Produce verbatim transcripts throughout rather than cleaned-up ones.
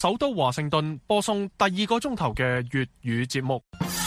首都華盛頓播送第二個鐘頭嘅粵語節目。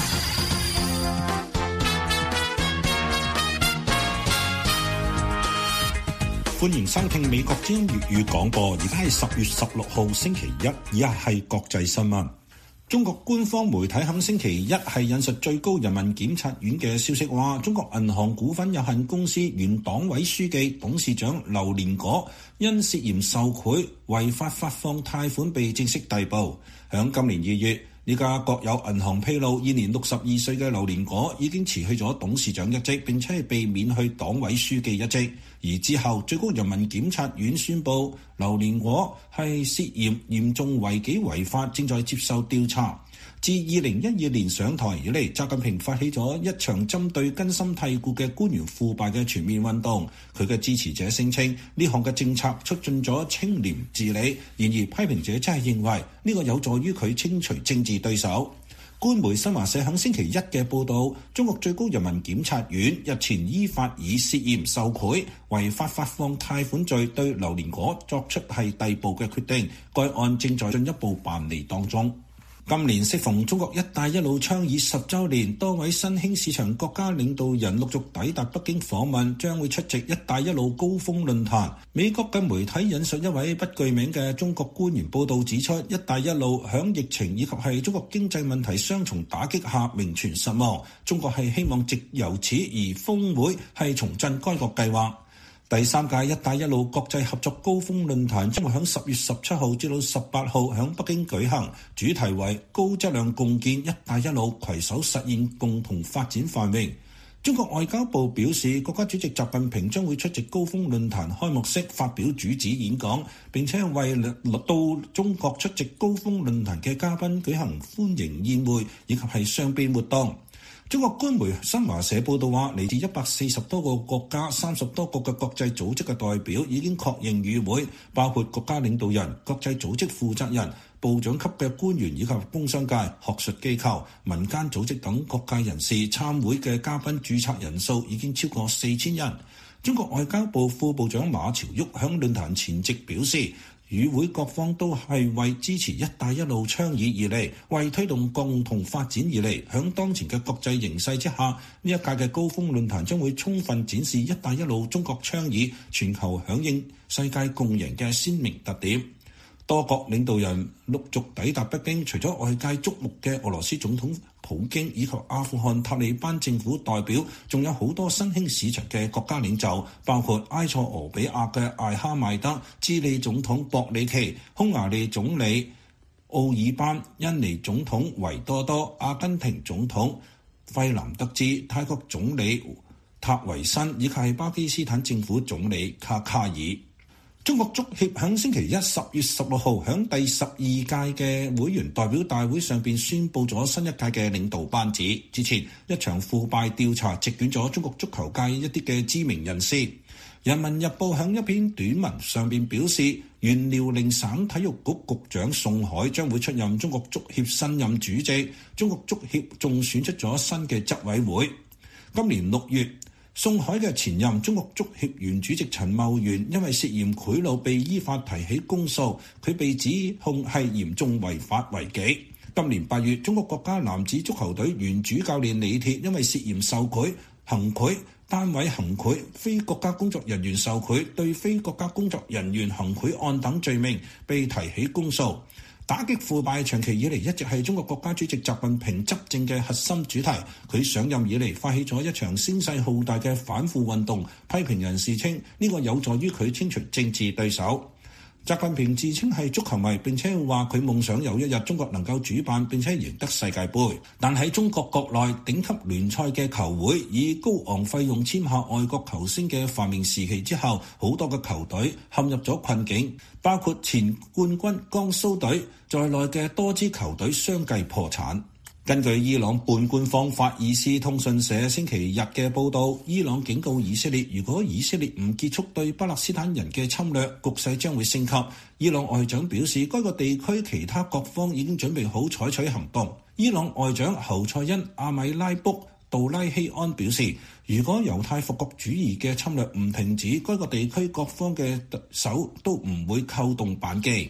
歡迎收聽美國之音粵語廣播，而家係十月十六號星期一，以下係國際新聞。中國官方媒體喺星期一係引述最高人民檢察院嘅消息話，中國銀行股份有限公司原黨委書記、董事長劉連果因涉嫌受賄、違法發放貸款被正式逮捕。響今年二月，呢家國有銀行披露，現年六十二歲嘅劉連果已經辭去咗董事長一職，並且係被免去黨委書記一職。而之後，最高人民檢察院宣布，劉連果係涉嫌嚴重違紀違法，正在接受調查。自二零一二年上台以嚟，習近平發起咗一場針對根深蒂固嘅官員腐敗嘅全面運動。佢嘅支持者聲稱，呢項嘅政策促進咗清廉治理。然而，批評者真係認為呢個有助於佢清除政治對手。官媒新華社喺星期一嘅報導，中國最高人民檢察院日前依法以涉嫌受賄、違法發放貸款罪對劉連果作出係逮捕嘅決定，該案正在進一步辦理當中。今年適逢中國一帶一路倡議十週年，多位新興市場國家領導人陸續抵達北京訪問，將會出席一帶一路高峰論壇。美國嘅媒體引述一位不具名嘅中國官員報導指出，一帶一路響疫情以及係中國經濟問題雙重打擊下名存實亡。中國係希望藉由此而峰會係重振該國計劃。第三屆一帶一路國際合作高峰論壇將會喺十月十七號至到十八號喺北京舉行，主題為高質量共建一帶一路，攜手實現共同發展繁榮。中國外交部表示，國家主席習近平將會出席高峰論壇開幕式發表主旨演講，並且為到中國出席高峰論壇嘅嘉賓舉行歡迎宴會以及係雙邊活動。中國官媒新華社報道話，嚟自一百四十多個國家、三十多個嘅國際組織嘅代表已經確認與會，包括國家領導人、國際組織負責人、部長級嘅官員以及工商界、學術機構、民間組織等各界人士參會嘅嘉賓註冊人數已經超過四千人。中國外交部副部長馬朝旭響論壇前夕表示，與會各方都係為支持一帶一路倡議而嚟，為推動共同發展而嚟。響當前嘅國際形勢之下，呢一屆嘅高峰論壇將會充分展示一帶一路中國倡議全球響應、世界共贏嘅鮮明特點。多國領導人陸續抵達北京，除咗外界矚目嘅俄羅斯總統普京以及阿富汗塔利班政府代表，仲有好多新興市場嘅國家領袖，包括埃塞俄比亞嘅艾哈邁德、智利總統博里奇、匈牙利總理奧爾班、印尼總統維多多、阿根廷總統費南德茲、泰國總理塔維新以及係巴基斯坦政府總理卡卡爾。中國足協喺星期一十月十六號喺第十二屆嘅會員代表大會上邊宣布咗新一屆嘅領導班子。之前一場腐敗調查席捲咗中國足球界一啲嘅知名人士。人民日報喺一篇短文上邊表示，原遼寧省體育局局長宋海將會出任中國足協新任主席。中國足協仲選出咗新嘅執委會。今年六月，宋海嘅前任中國足協原主席陳茂源因為涉嫌賄賂被依法提起公訴，佢被指控係嚴重違法違紀。今年八月，中國國家男子足球隊原主教練李鐵因為涉嫌受賄、行賄、單位行賄、非國家工作人員受賄、對非國家工作人員行賄案等罪名被提起公訴。打擊腐敗長期以嚟一直係中國國家主席習近平執政嘅核心主題。佢上任以嚟發起咗一場聲勢浩大嘅反腐運動，批評人士稱呢個有助於佢清除政治對手。習近平自稱係足球迷，並且話佢夢想有一日中國能夠主辦並且贏得世界盃。但喺中國國內頂級聯賽嘅球會以高昂費用簽下外國球星嘅繁榮時期之後，好多嘅球隊陷入咗困境，包括前冠軍江蘇隊在內嘅多支球隊相繼破產。根據伊朗半官方法爾斯通訊社星期日嘅報導，伊朗警告以色列，如果以色列唔結束對巴勒斯坦人嘅侵略，局勢將會升級。伊朗外長表示，該個地區其他各方已經準備好採取行動。伊朗外長侯賽因阿米拉卜杜拉希安表示，如果猶太復國主義嘅侵略唔停止，該個地區各方嘅手都唔會扣動扳機。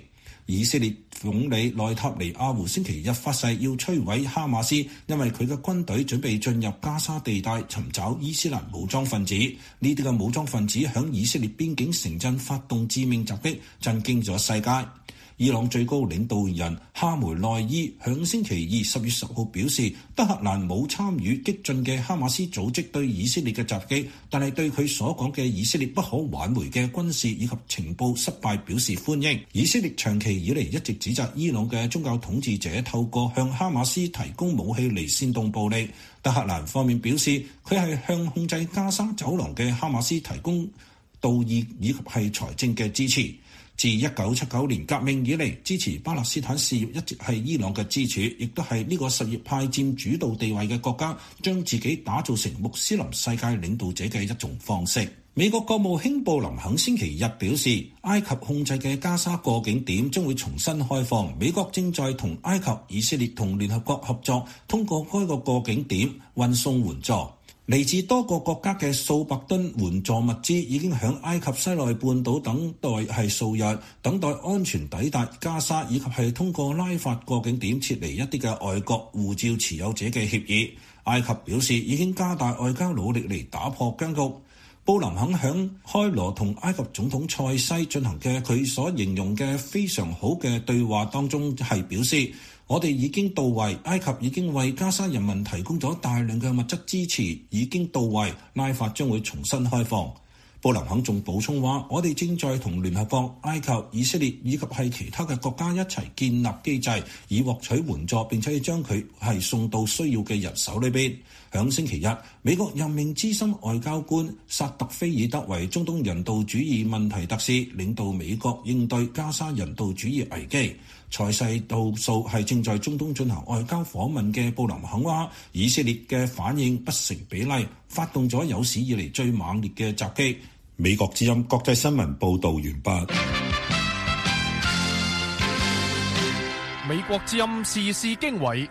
以色列總理內塔尼亞胡星期日發誓要摧毀哈馬斯，因為佢嘅軍隊準備進入加沙地帶尋找伊斯蘭武裝分子。呢啲嘅武裝分子響以色列邊境城鎮發動致命襲擊，震驚咗世界。伊朗最高領導人哈梅內伊響星期二十月十號表示，德黑蘭冇參與激進嘅哈馬斯組織對以色列嘅襲擊，但係對佢所講嘅以色列不可挽回嘅軍事以及情報失敗表示歡迎。以色列長期以嚟一直指責伊朗嘅宗教統治者透過向哈馬斯提供武器嚟煽動暴力。德黑蘭方面表示，佢係向控制加沙走廊嘅哈馬斯提供道義以及係財政嘅支持。自一九七九年革命以嚟，支持巴勒斯坦事業一直係伊朗嘅支柱，亦都係呢個什葉派佔主導地位嘅國家將自己打造成穆斯林世界領導者嘅一種方式。美國國務卿布林肯星期日表示，埃及控制嘅加沙過境點將會重新開放，美國正在同埃及、以色列同聯合國合作，通過該個過境點運送援助。嚟自多個國家嘅數百噸援助物資已經響埃及西奈半島等待係數日，等待安全抵達加沙，以及係通過拉法過境點撤離一啲嘅外國護照持有者嘅協議。埃及表示已經加大外交努力嚟打破僵局。布林肯響開羅同埃及總統塞西進行嘅佢所形容嘅非常好嘅對話當中係表示，我哋已經到位，埃及已經為加沙人民提供咗大量嘅物質支持，已經到位，拉法將會重新開放。布林肯仲補充話，我哋正在同聯合國、埃及、以色列以及係其他嘅國家一齊建立機制，以獲取援助，並且將佢係送到需要嘅人手裏邊。響星期日，美國任命資深外交官薩特菲爾德為中東人道主義問題特使，領導美國應對加沙人道主義危機。財勢到數係正在中東進行外交訪問嘅布林肯話，以色列嘅反應不成比例，發動咗有史以嚟最猛烈嘅襲擊。美國之音國際新聞報導完畢。 美國之音時事經緯。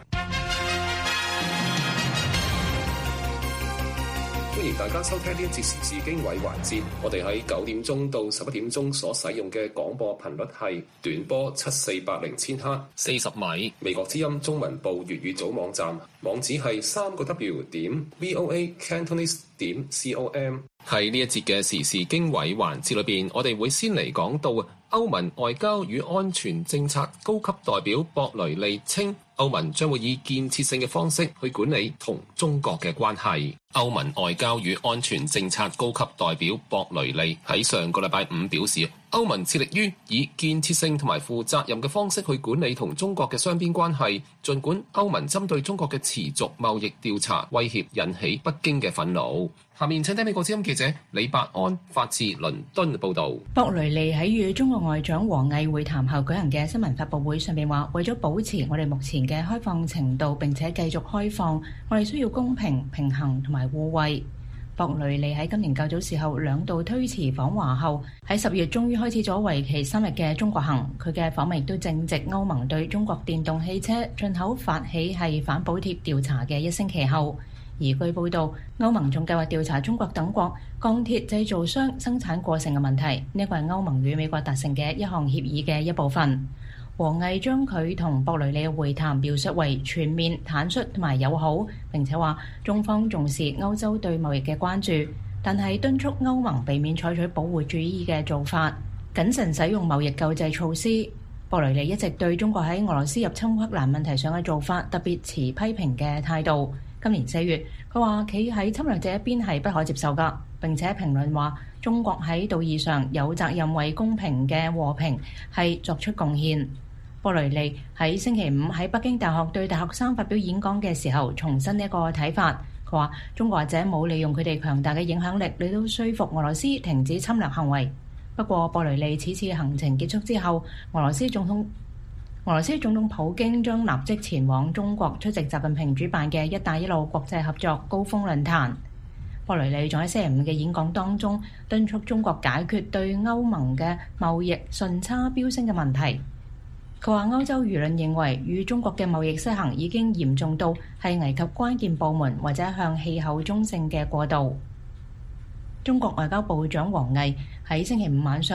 歡迎大家收聽呢一節時事經緯環節。我哋喺九點鐘到十一點鐘所使用嘅廣播頻率係短波七四八零千赫四十米。美國之音中文部粵語組網站網址係三個 W 點 V O A Cantonese 點 C O M。喺呢一節嘅時事經緯環節裏邊，我哋會先嚟講到歐盟外交與安全政策高級代表博雷利稱，歐盟將會以建設性嘅方式去管理同中國嘅關係。歐盟外交與安全政策高級代表博雷利喺上個禮拜五表示，歐盟致力於以建設性同埋負責任嘅方式去管理同中國嘅雙邊關係。儘管歐盟針對中國嘅持續貿易調查威脅引起北京嘅憤怒。下面請聽美國之音記者李伯安發自倫敦報導。 博雷利喺與中國外長王毅會談後舉行嘅新聞發佈會上面話，為咗保持我哋目前嘅開放程度並且繼續開放，我哋需要公平、平衡同埋互惠。博雷利喺今年較早時候兩度推遲訪華後，喺十月終於開始咗為期三日嘅中國行。佢嘅訪問亦都正值歐盟對中國電動汽車進口發起係反補貼調查嘅一星期後。而據報道，歐盟仲計劃調查中國等國鋼鐵製造商生產過剩嘅問題，呢個係歐盟與美國達成嘅一項協議嘅一部分。王毅將佢同博雷利嘅會談描述為全面、坦率同埋友好，並且話中方重視歐洲對貿易嘅關注，但係敦促歐盟避免採取保護主義嘅做法，謹慎使用貿易救濟措施。博雷利一直對中國喺俄羅斯入侵烏克蘭問題上嘅做法特別持批評嘅態度。今年四月，佢話企喺侵略者一邊係不可接受㗎，並且評論話中國喺道義上有責任為公平嘅和平係作出貢獻。博雷利喺星期五喺北京大學對大學生發表演講嘅時候，重申一個睇法。佢話中國者冇利用佢哋強大嘅影響力嚟到說服俄羅斯停止侵略行為。不過，博雷利此次行程結束之後，俄羅斯總統俄羅斯總統普京將立即前往中國出席習近平主辦嘅一帶一路國際合作高峰論壇。博雷利仲喺星期五嘅演講當中敦促中國解決對歐盟嘅貿易順差飆升嘅問題。佢話歐洲輿論認為與中國嘅貿易失衡已經嚴重到係危及關鍵部門或者向氣候中性嘅過渡。中國外交部長王毅喺星期五晚上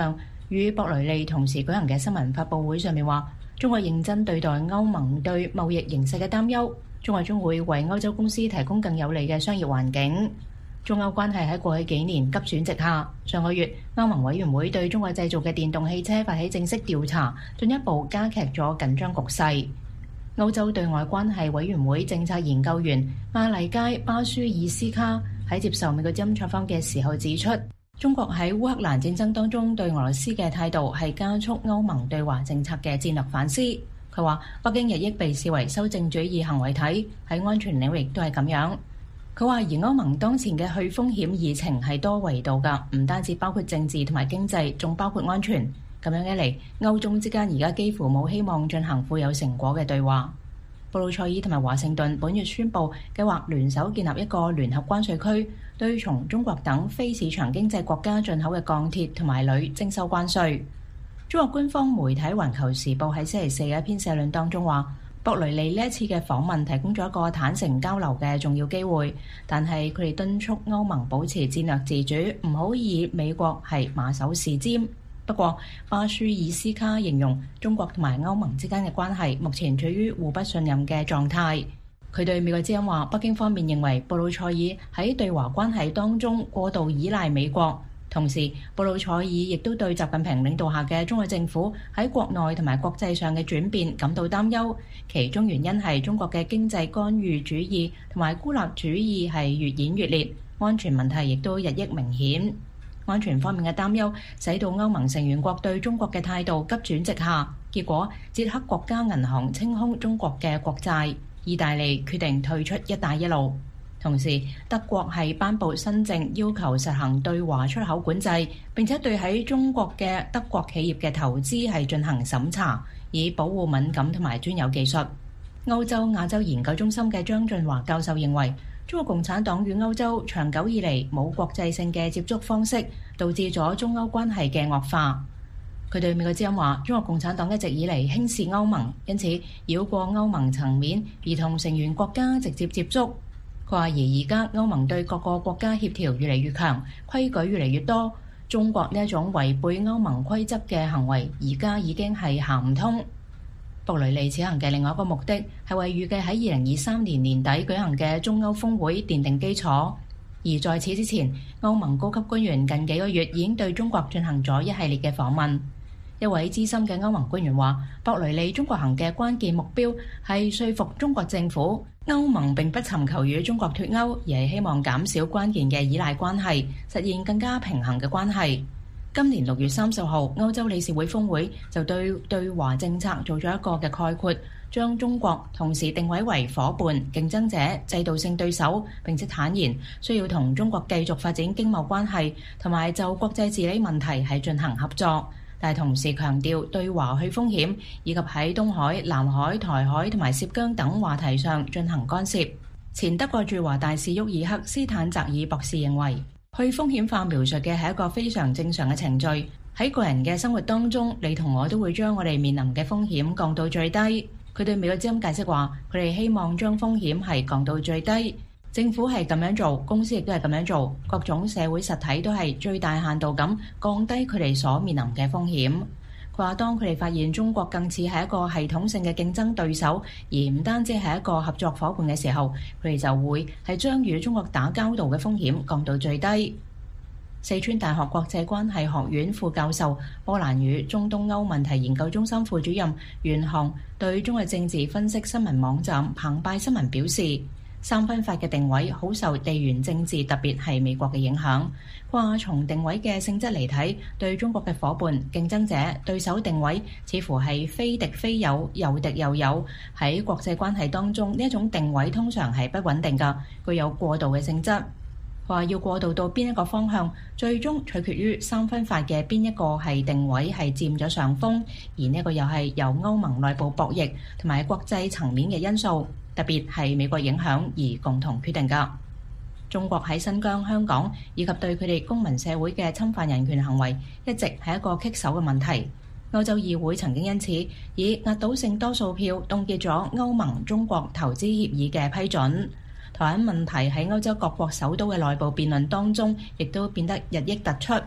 與博雷利同時舉行嘅新聞發佈會上面話，中國認真對待歐盟對貿易形勢嘅擔憂，中國將會為歐洲公司提供更有利嘅商業環境。中歐關係喺過去幾年急轉直下。上個月，歐盟委員會對中國製造嘅電動汽車發起正式調查，進一步加劇咗緊張局勢。歐洲對外關係委員會政策研究員馬麗佳巴舒爾斯卡喺接受美國之音採訪嘅時候指出，中國喺烏克蘭戰爭當中對俄羅斯嘅態度係加速歐盟對華政策嘅戰略反思。佢話北京日益被視為修正主義行為體，喺安全領域都係咁樣。佢話而歐盟當前嘅去風險議程係多維度㗎，唔單止包括政治同埋經濟，仲包括安全。咁樣一嚟，歐中之間而家幾乎冇希望進行富有成果嘅對話。布魯塞爾同埋華盛頓本月宣布計劃聯手建立一個聯合關稅區，對從中國等非市場經濟國家進口嘅鋼鐵同埋鋁徵收關稅。中國官方媒體《環球時報》喺星期四嘅一篇社論當中話，博雷利呢一次嘅訪問提供咗一個坦誠交流嘅重要機會，但係佢哋敦促歐盟保持戰略自主，唔好以美國係馬首是瞻。不過，巴舒爾斯卡形容中國同埋歐盟之間嘅關係目前處於互不信任嘅狀態。佢對美國之音話，北京方面認為布魯塞爾喺對華關係當中過度依賴美國。同時，布魯塞爾亦都對習近平領導下嘅中國政府喺國內同埋國際上嘅轉變感到擔憂，其中原因係中國嘅經濟干預主義同埋孤立主義係越演越烈，安全問題亦都日益明顯。安全方面嘅擔憂使到歐盟成員國對中國嘅態度急轉直下，結果捷克國家銀行清空中國嘅國債，意大利決定退出一帶一路。同時，德國係頒布新政，要求實行對華出口管制，並且對喺中國嘅德國企業嘅投資係進行審查，以保護敏感同埋專有技術。歐洲亞洲研究中心嘅張俊華教授認為，中國共產黨與歐洲長久以嚟冇國際性嘅接觸方式，導致咗中歐關係嘅惡化。佢對美國之音話，中國共產黨一直以嚟輕視歐盟，因此繞過歐盟層面而同成員國家直接接觸。佢話而而家歐盟對各個國家協調越嚟越強，規矩越嚟越多，中國呢一種違背歐盟規則嘅行為，而家已經係行唔通。博雷利此行嘅另外一個目的係為預計喺二零二三年年底舉行嘅中歐峰會奠定基礎。而在此之前，歐盟高級官員近幾個月已經對中國進行咗一系列嘅訪問。一位資深嘅歐盟官員話，博雷利中國行嘅關鍵目標係說服中國政府，歐盟並不尋求與中國脫歐，而係希望減少關鍵嘅依賴關係，實現更加平衡嘅關係。今年六月三十號，歐洲理事會峰會就對對華政策做咗一個嘅概括，將中國同時定位為夥伴、競爭者、制度性對手，並且坦言需要同中國繼續發展經貿關係，同埋就國際治理問題係進行合作。但係同時強調對華去風險，以及喺東海、南海、台海同埋涉疆等話題上進行干涉。前德國駐華大使沃爾克斯坦澤爾博士認為，去風險化描述嘅係一個非常正常嘅程序。喺個人嘅生活當中，你同我都會將我哋面臨嘅風險降到最低。佢對美國之音解釋話，佢哋希望將風險係降到最低。政府係咁樣做，公司亦都係咁樣做，各種社會實體都係最大限度咁降低佢哋所面臨嘅風險。佢話當佢哋發現中國更似係一個系統性嘅競爭對手，而唔單止係一個合作夥伴嘅時候，佢哋就會係將與中國打交道嘅風險降到最低。四川大學國際關係學院副教授、波蘭語中東歐問題研究中心副主任袁航對中國政治分析新聞網站澎湃新聞表示，三分法嘅定位好受地緣政治，特別係美國嘅影響。話從定位嘅性質嚟睇，對中國嘅夥伴、競爭者、對手定位似乎係非敵非友，又敵又友。喺國際關係當中，呢一種定位通常係不穩定㗎，具有過渡嘅性質。話要過渡到邊一個方向，最終取決於三分法嘅邊一個係定位係佔咗上風，而呢個又係由歐盟內部博弈同埋國際層面嘅因素，特別係美國影響而共同決定㗎。中國喺新疆、香港以及對佢哋公民社會嘅侵犯人權行為，一直係一個棘手嘅問題。歐洲議會曾經因此以壓倒性多數票凍結咗歐盟中國投資協議嘅批准。台灣問題喺歐洲各國首都嘅內部辯論當中，亦都變得日益突出。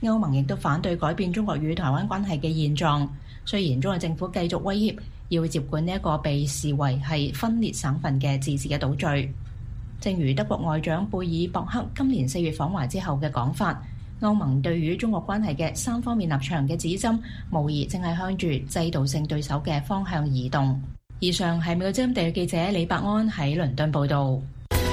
歐盟亦都反對改變中國與台灣關係嘅現狀。雖然中國政府繼續威脅要接管呢一個被視為係分裂省份嘅自治嘅島嶼。正如德國外長貝爾博克今年四月訪華之後嘅講法，歐盟對於中國關係嘅三方面立場嘅指針，無疑正係向住制度性對手嘅方向移動。以上係美國之音地約記者李伯安喺倫敦報導。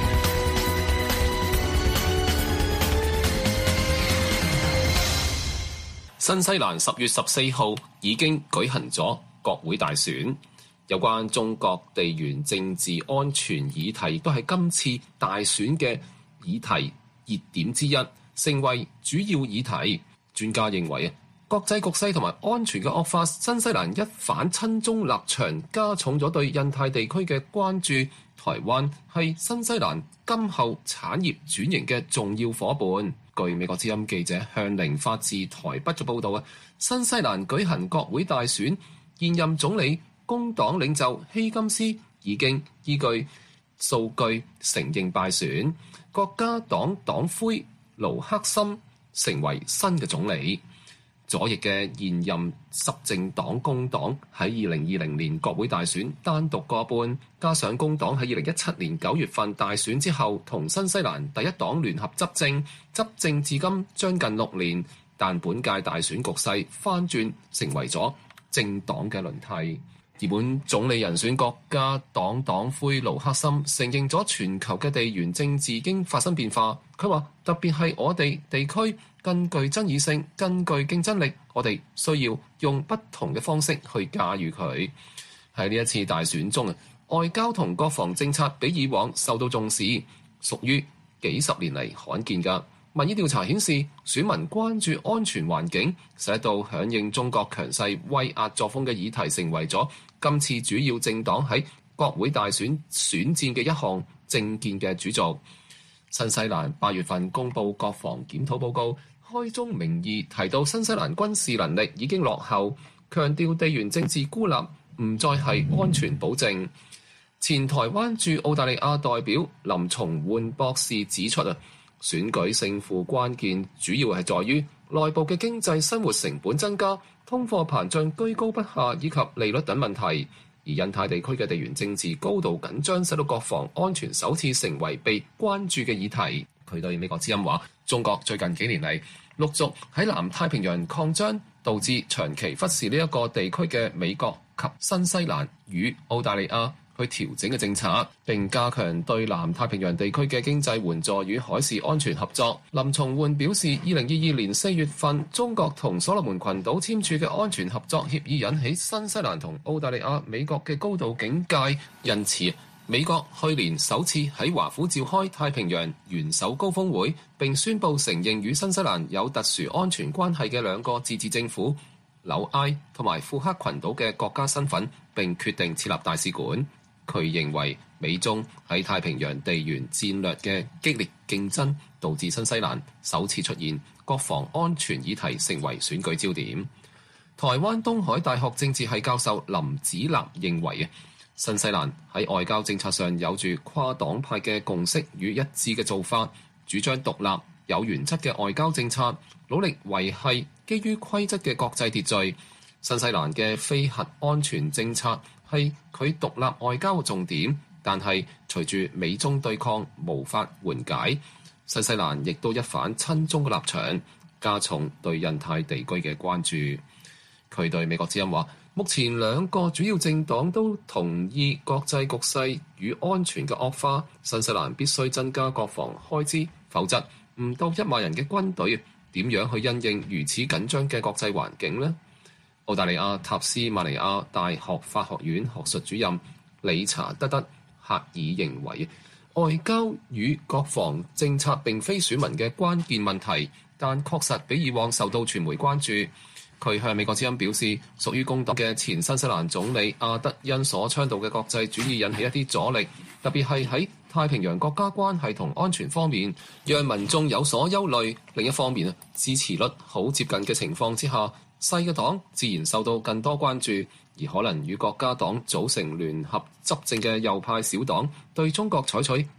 新西蘭十月十四號已經舉行咗國會大選，有關中國地緣政治安全議題都係今次大選嘅議題熱點之一，成為主要議題。專家認為，國際局勢同埋安全嘅惡化，新西蘭一反親中立場，加重咗對印太地區嘅關注。台灣係新西蘭今後產業轉型嘅重要夥伴。據美國之音記者向凌發自台北嘅報導啊，新西蘭舉行國會大選，現任總理工黨領袖希金斯已經依據數據承認敗選，國家黨黨魁盧克森成為新嘅總理。左翼嘅現任執政黨工黨喺二零二零年國會大選單獨過半，加上工黨喺二零一七年九月份大選之後同新西蘭第一黨聯合執政，執政至今將近六年，但本屆大選局勢翻轉，成為咗政黨嘅輪替。而本總理人選國家黨黨魁盧克森承認咗全球嘅地緣政治已經發生變化。佢話特別係我哋地區更具爭議性、更具競爭力，我哋需要用不同嘅方式去駕馭佢。喺呢一次大選中啊，外交同國防政策比以往受到重視，屬於幾十年嚟罕見㗎。民意調查顯示，選民關注安全環境，使到響應中國強勢威壓作風嘅議題成為咗今次主要政黨喺國會大選選戰嘅一項政見嘅主軸。新西蘭八月份公布國防檢討報告，開宗明義提到新西蘭軍事能力已經落後，強調地緣政治孤立唔再係安全保證。前台灣駐澳大利亞代表林松煥博士指出啊，選舉勝負關鍵主要係在於內部嘅經濟生活成本增加、通貨膨脹居高不下以及利率等問題。而印太地區嘅地緣政治高度緊張，使到國防安全首次成為被關注嘅議題。佢對美國之音話，中國最近幾年嚟陸續喺南太平洋擴張，導致長期忽視呢一個地區嘅美國及新西蘭與澳大利亞去調整嘅政策，並加強對南太平洋地區嘅經濟援助與海事安全合作。林松煥表示，二零二二年四月份中國同所羅門群島簽署嘅安全合作協議引起新西蘭同澳大利亞美國嘅高度警戒，因此美國去年首次喺華府召開太平洋元首高峰會，並宣布承認與新西蘭有特殊安全關係嘅兩個自治政府紐埃同埋庫克群島嘅國家身份，並決定設立大使館。佢認為美中喺太平洋地緣戰略嘅激烈競爭，導致新西蘭首次出現國防安全議題成為選舉焦點。台灣東海大學政治系教授林子立認為啊，新西蘭喺外交政策上有住跨黨派嘅共識與一致嘅做法，主張獨立有原則嘅外交政策，努力維繫基於規則嘅國際秩序。新西蘭嘅非核安全政策係佢獨立外交嘅重點，但係隨住美中對抗無法緩解，新西蘭亦都一反親中嘅立場，加重對印太地區嘅關注。佢對美國之音話，目前兩個主要政黨都同意國際局勢與安全嘅惡化，新西蘭必須增加國防開支，否則唔到一萬人嘅軍隊點樣去因應如此緊張嘅國際環境呢？澳大利亞塔斯馬尼亞大學法學院學術主任理查德德赫爾認為，外交與國防政策並非選民嘅關鍵問題，但確實比以往受到傳媒關注。佢向美國之音表示，屬於工黨嘅前新西蘭總理阿德恩所倡導嘅國際主義引起一啲阻力，特別係喺太平洋國家關係同安全方面，讓民眾有所憂慮。另一方面，支持率好接近嘅情況之下，細嘅黨自然受到更多關注，而可能與國家黨組成聯合執政嘅右派小黨對中國採取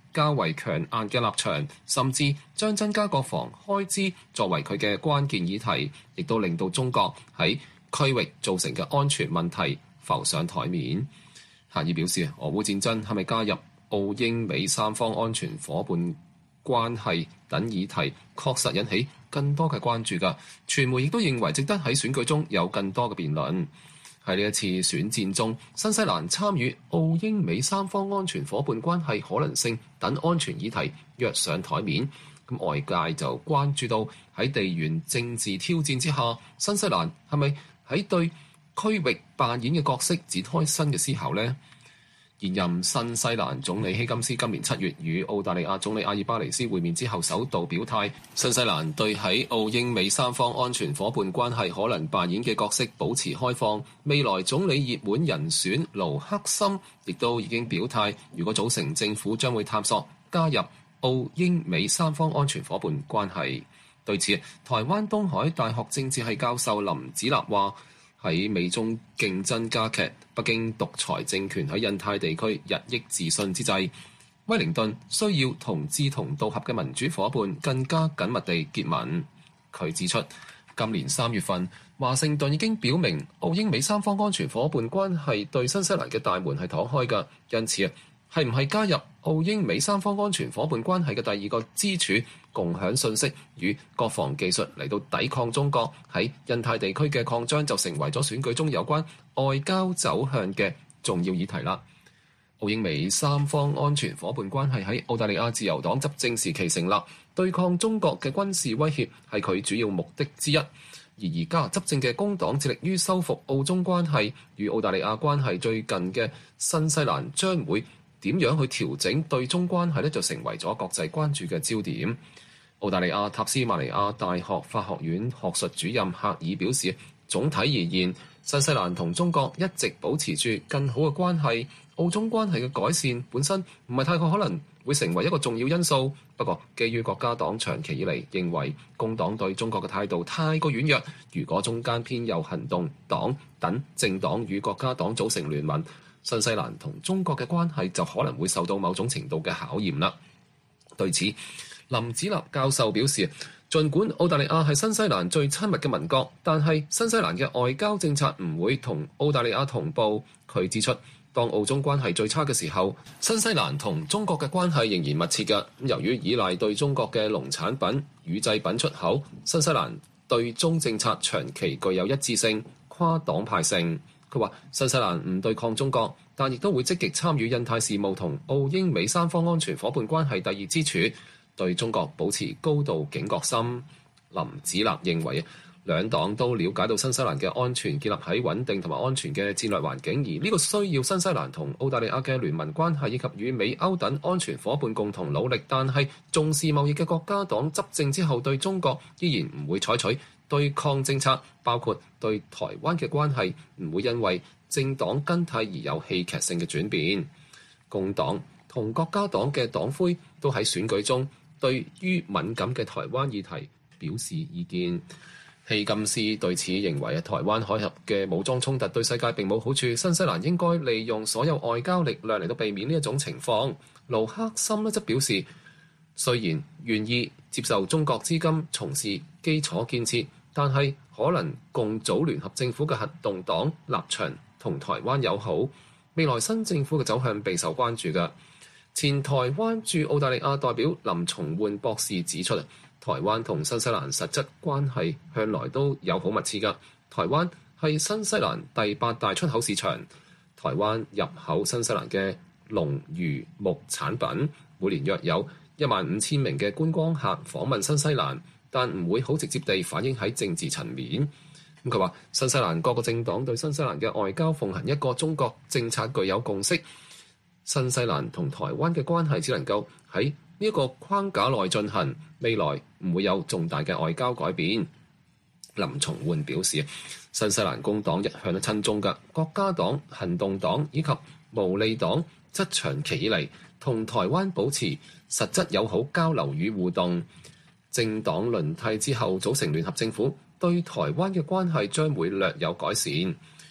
較為強硬嘅立場，甚至將增加國防開支作為佢嘅關鍵議題，亦都令到中國喺區域造成嘅安全問題浮上台面。赫爾表示，俄烏戰爭係咪加入澳英美三方安全夥伴關係等議題，確實引起更多嘅關注㗎。傳媒亦都認為值得喺選舉中有更多嘅辯論。喺呢一次選戰中，新西蘭參與澳英美三方安全夥伴關係可能性等安全議題躍上台面。咁外界就關注到喺地緣政治挑戰之下，新西蘭係咪喺對區域扮演嘅角色展開新嘅思考呢？現任新西蘭總理希金斯今年七月與澳大利亞總理阿爾巴尼斯會面之後，首度表態，新西蘭對喺澳英美三方安全夥伴關係可能扮演嘅角色保持開放。未來總理熱門人選盧克森亦都已經表態，如果組成政府，將會探索加入澳英美三方安全夥伴關係。對此，台灣東海大學政治系教授林子立話，喺美中競爭加劇、北京獨裁政權喺印太地區日益自信之際，威靈頓需要同志同道合嘅民主夥伴更加緊密地結盟。佢指出，今年三月份，華盛頓已經表明澳英美三方安全夥伴關係對新西蘭嘅大門係敞開㗎，因此啊，係唔係加入澳英美三方安全夥伴關係嘅第二個支柱，共享信息與國防技術嚟到抵抗中國喺印太地區嘅擴張，就成為咗選舉中有關外交走向嘅重要議題啦。澳英美三方安全夥伴關係喺澳大利亞自由黨執政時期成立，對抗中國嘅軍事威脅係佢主要目的之一。而而家執政嘅工黨致力於修復澳中關係，與澳大利亞關係最近嘅新西蘭將會點樣去調整對中關係呢，就成為咗國際關注嘅焦點。澳大利亞塔斯馬尼亞大學法學院學術主任赫爾表示，總體而言，新西蘭同中國一直保持住更好嘅關係，澳中關係嘅改善本身唔係太過可能會成為一個重要因素。不過，基於國家黨長期以嚟認為工黨對中國嘅態度太過軟弱，如果中間偏右行動黨等政黨與國家黨組成聯盟，新西蘭同中國嘅關係就可能會受到某種程度嘅考驗啦。對此，林子立教授表示，儘管澳大利亞係新西蘭最親密嘅鄰國，但係新西蘭嘅外交政策唔會同澳大利亞同步。佢指出，當澳中關係最差嘅時候，新西蘭同中國嘅關係仍然密切嘅。由於依賴對中國嘅農產品、乳製品出口，新西蘭對中政策長期具有一致性、跨黨派性。佢話：新西蘭唔對抗中國，但亦都會積極參與印太事務同澳英美三方安全夥伴關係第二支柱，對中國保持高度警覺心。林子立認為，兩黨都了解到新西蘭嘅安全建立喺穩定同埋安全嘅戰略環境，而呢個需要新西蘭同澳大利亞嘅聯盟關係以及與美歐等安全夥伴共同努力。但係重視貿易嘅國家黨執政之後，對中國依然唔會採取對抗政策，包括對台灣嘅關係唔會因為政黨更替而有戲劇性嘅轉變。工黨同國家黨嘅黨魁都喺選舉中對於敏感嘅台灣議題表示意見。希金斯對此認為，台灣海峽嘅武裝衝突對世界並冇好處，新西蘭應該利用所有外交力量嚟到避免呢一種情況。盧克森呢則表示，雖然願意接受中國資金從事基礎建設，但係可能共組聯合政府嘅行動黨立場同台灣友好，未來新政府嘅走向備受關注嘅。前台灣駐澳大利亞代表林松煥博士指出，台灣同新西蘭實質關係向來都友好密切㗎。台灣係新西蘭第八大出口市場，台灣入口新西蘭嘅農漁牧產品，每年約有一萬五千名嘅觀光客訪問新西蘭，但唔會好直接地反映喺政治層面。咁佢話，新西蘭各個政黨對新西蘭嘅外交奉行一個中國政策具有共識，新西蘭同台灣嘅關係只能夠喺呢一個框架內進行，未來唔會有重大嘅外交改變。林松煥表示，新西蘭工黨一向都親中嘅，國家黨、行動黨以及毛利黨則長期以嚟同台灣保持實質友好交流與互動。政黨輪替之後組成聯合政府，對台灣嘅關係將會略有改善。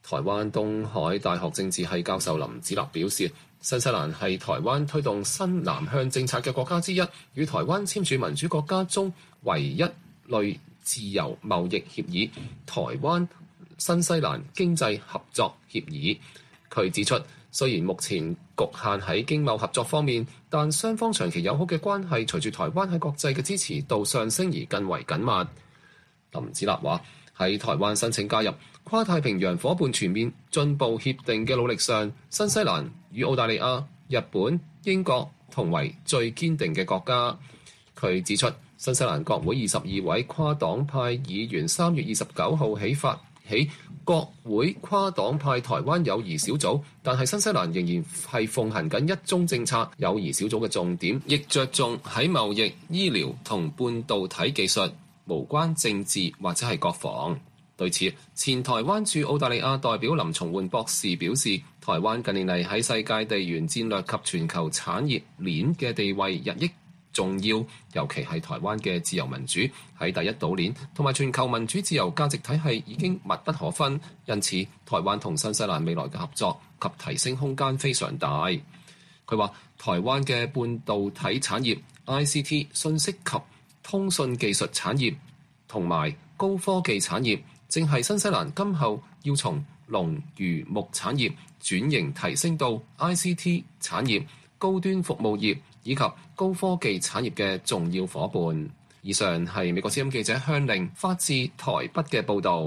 台灣東海大學政治系教授林子立表示，新西蘭係台灣推動新南向政策嘅國家之一，與台灣簽署民主國家中唯一類自由貿易協議——台灣新西蘭經濟合作協議。佢指出，雖然目前局限喺經貿合作方面，但雙方長期友好嘅關係隨住台灣喺國際嘅支持度上升而更為緊密。林子立話：喺台灣申請加入跨太平洋夥伴全面進步協定嘅努力上，新西蘭與澳大利亞、日本、英國同為最堅定嘅國家。佢指出，新西蘭國會二十二位跨黨派議員三月二十九號起發起國會跨黨派台灣友誼小組，但係新西蘭仍然係奉行緊一中政策。友誼小組嘅重點亦着重喺貿易、醫療同半導體技術，無關政治或者係國防。對此，前台灣駐澳大利亞代表林松煥博士表示，台灣近年嚟喺世界地緣戰略及全球產業鏈嘅地位日益重要，尤其係台灣嘅自由民主喺第一島鏈同埋全球民主自由價值體系已經密不可分，因此台灣同新西蘭未來嘅合作及提升空間非常大。佢話，台灣嘅半導體產業、I C T 信息及通訊技術產業同埋高科技產業，正係新西蘭今後要從農漁牧產業轉型提升到 I C T 產業、高端服務業以及高科技產業嘅重要夥伴。以上係美國之音記者向凌發自台北嘅報導。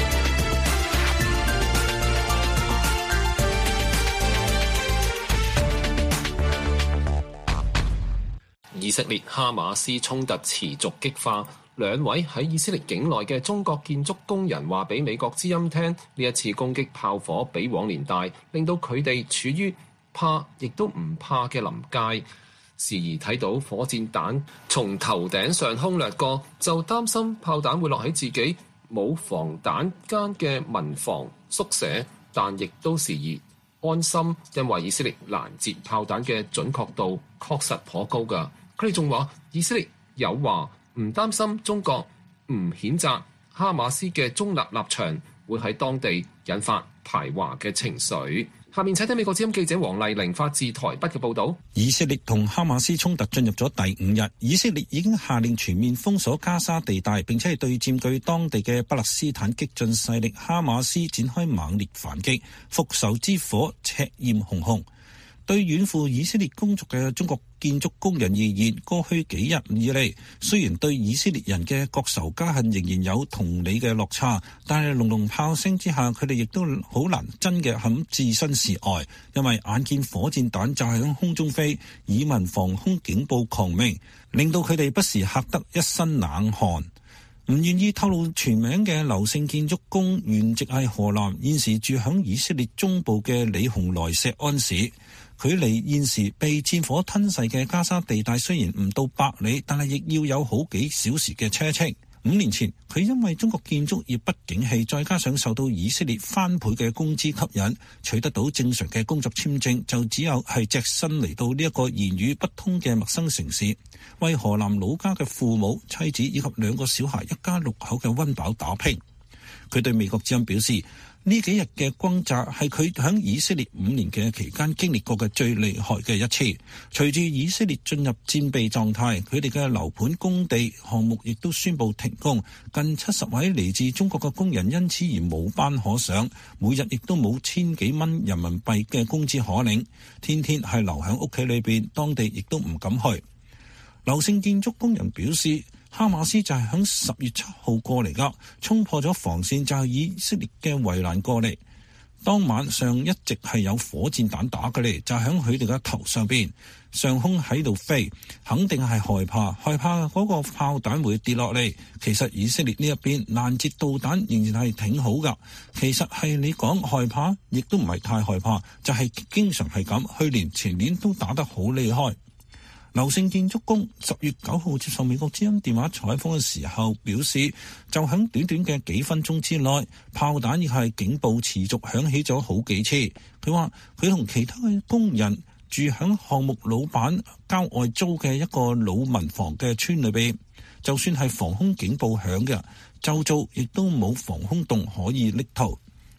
以色列哈馬斯衝突持續激化，兩位喺以色列境內嘅中國建築工人話俾美國之音聽，呢一次攻擊炮火比往年大，令到佢哋處於怕亦都唔怕嘅臨界。時而睇到火箭彈從頭頂上空掠過，就擔心炮彈會落喺自己冇防彈間嘅民房宿舍，但亦都時而安心，因為以色列攔截炮彈嘅準確度確實頗高㗎。佢哋仲話，以色列有話唔擔心中國唔譴責哈馬斯嘅中立立場會喺當地引發排華嘅情緒。下面請聽美國之音記者黃麗玲發自台北嘅報導。 以色列同哈馬斯衝突進入咗第五日，以色列已經下令全面封鎖加沙地帶，並且係對佔據當地嘅巴勒斯坦激進勢力哈馬斯展開猛烈反擊，復仇之火赤焰熊熊。對遠赴以色列工作嘅中國建築工人而言，過去幾日以嚟，雖然對以色列人嘅國仇家恨仍然有同理嘅落差，但係隆隆炮聲之下，佢哋亦都好難真嘅肯置身事外，因為眼見火箭彈就係喺空中飛，以民防空警報狂鳴，令到佢哋不時嚇得一身冷汗。唔願意透露全名嘅劉姓建築工原籍係河南，現時住響以色列中部嘅里洪萊錫安市。距離現時被戰火吞噬嘅加沙地帶雖然唔到百里，但係亦要有好幾小時嘅車程。五年前，佢因為中國建築業不景氣，再加上受到以色列翻倍嘅工資吸引，取得到正常嘅工作簽證，就只有係隻身嚟到呢一個言語不通嘅陌生城市，為河南老家嘅父母、妻子以及兩個小孩一家六口嘅溫飽打拼。佢對美國之音表示，呢幾日嘅轟炸係佢響以色列五年嘅期間經歷過嘅最厲害嘅一次。隨住以色列進入戰備狀態，佢哋嘅樓盤工地項目亦都宣布停工，近七十位嚟自中國嘅工人因此而冇班可上，每日亦都冇千幾蚊人民幣嘅工資可領，天天係留喺屋企裏邊，當地亦都唔敢去。劉姓建築工人表示，哈馬斯就係響十月七號過嚟噶，衝破咗防線就係以色列嘅圍欄過嚟。當晚上一直係有火箭彈打過嚟，就響佢哋嘅頭上邊，上空喺度飛，肯定係害怕，害怕嗰個炮彈會跌落嚟。其實以色列呢一邊攔截導彈仍然係挺好噶。其實係你講害怕，亦都唔係太害怕，就係經常係咁。去年前年都打得好厲害。劉姓建築工十月九號接受美國之音電話採訪嘅時候表示，就喺短短嘅幾分鐘之內，炮彈亦係警報持續響起咗好幾次。佢話佢同其他嘅工人住響項目老闆郊外租嘅一個老民房嘅村裏邊，就算係防空警報響嘅，周遭亦都冇防空洞可以匿逃。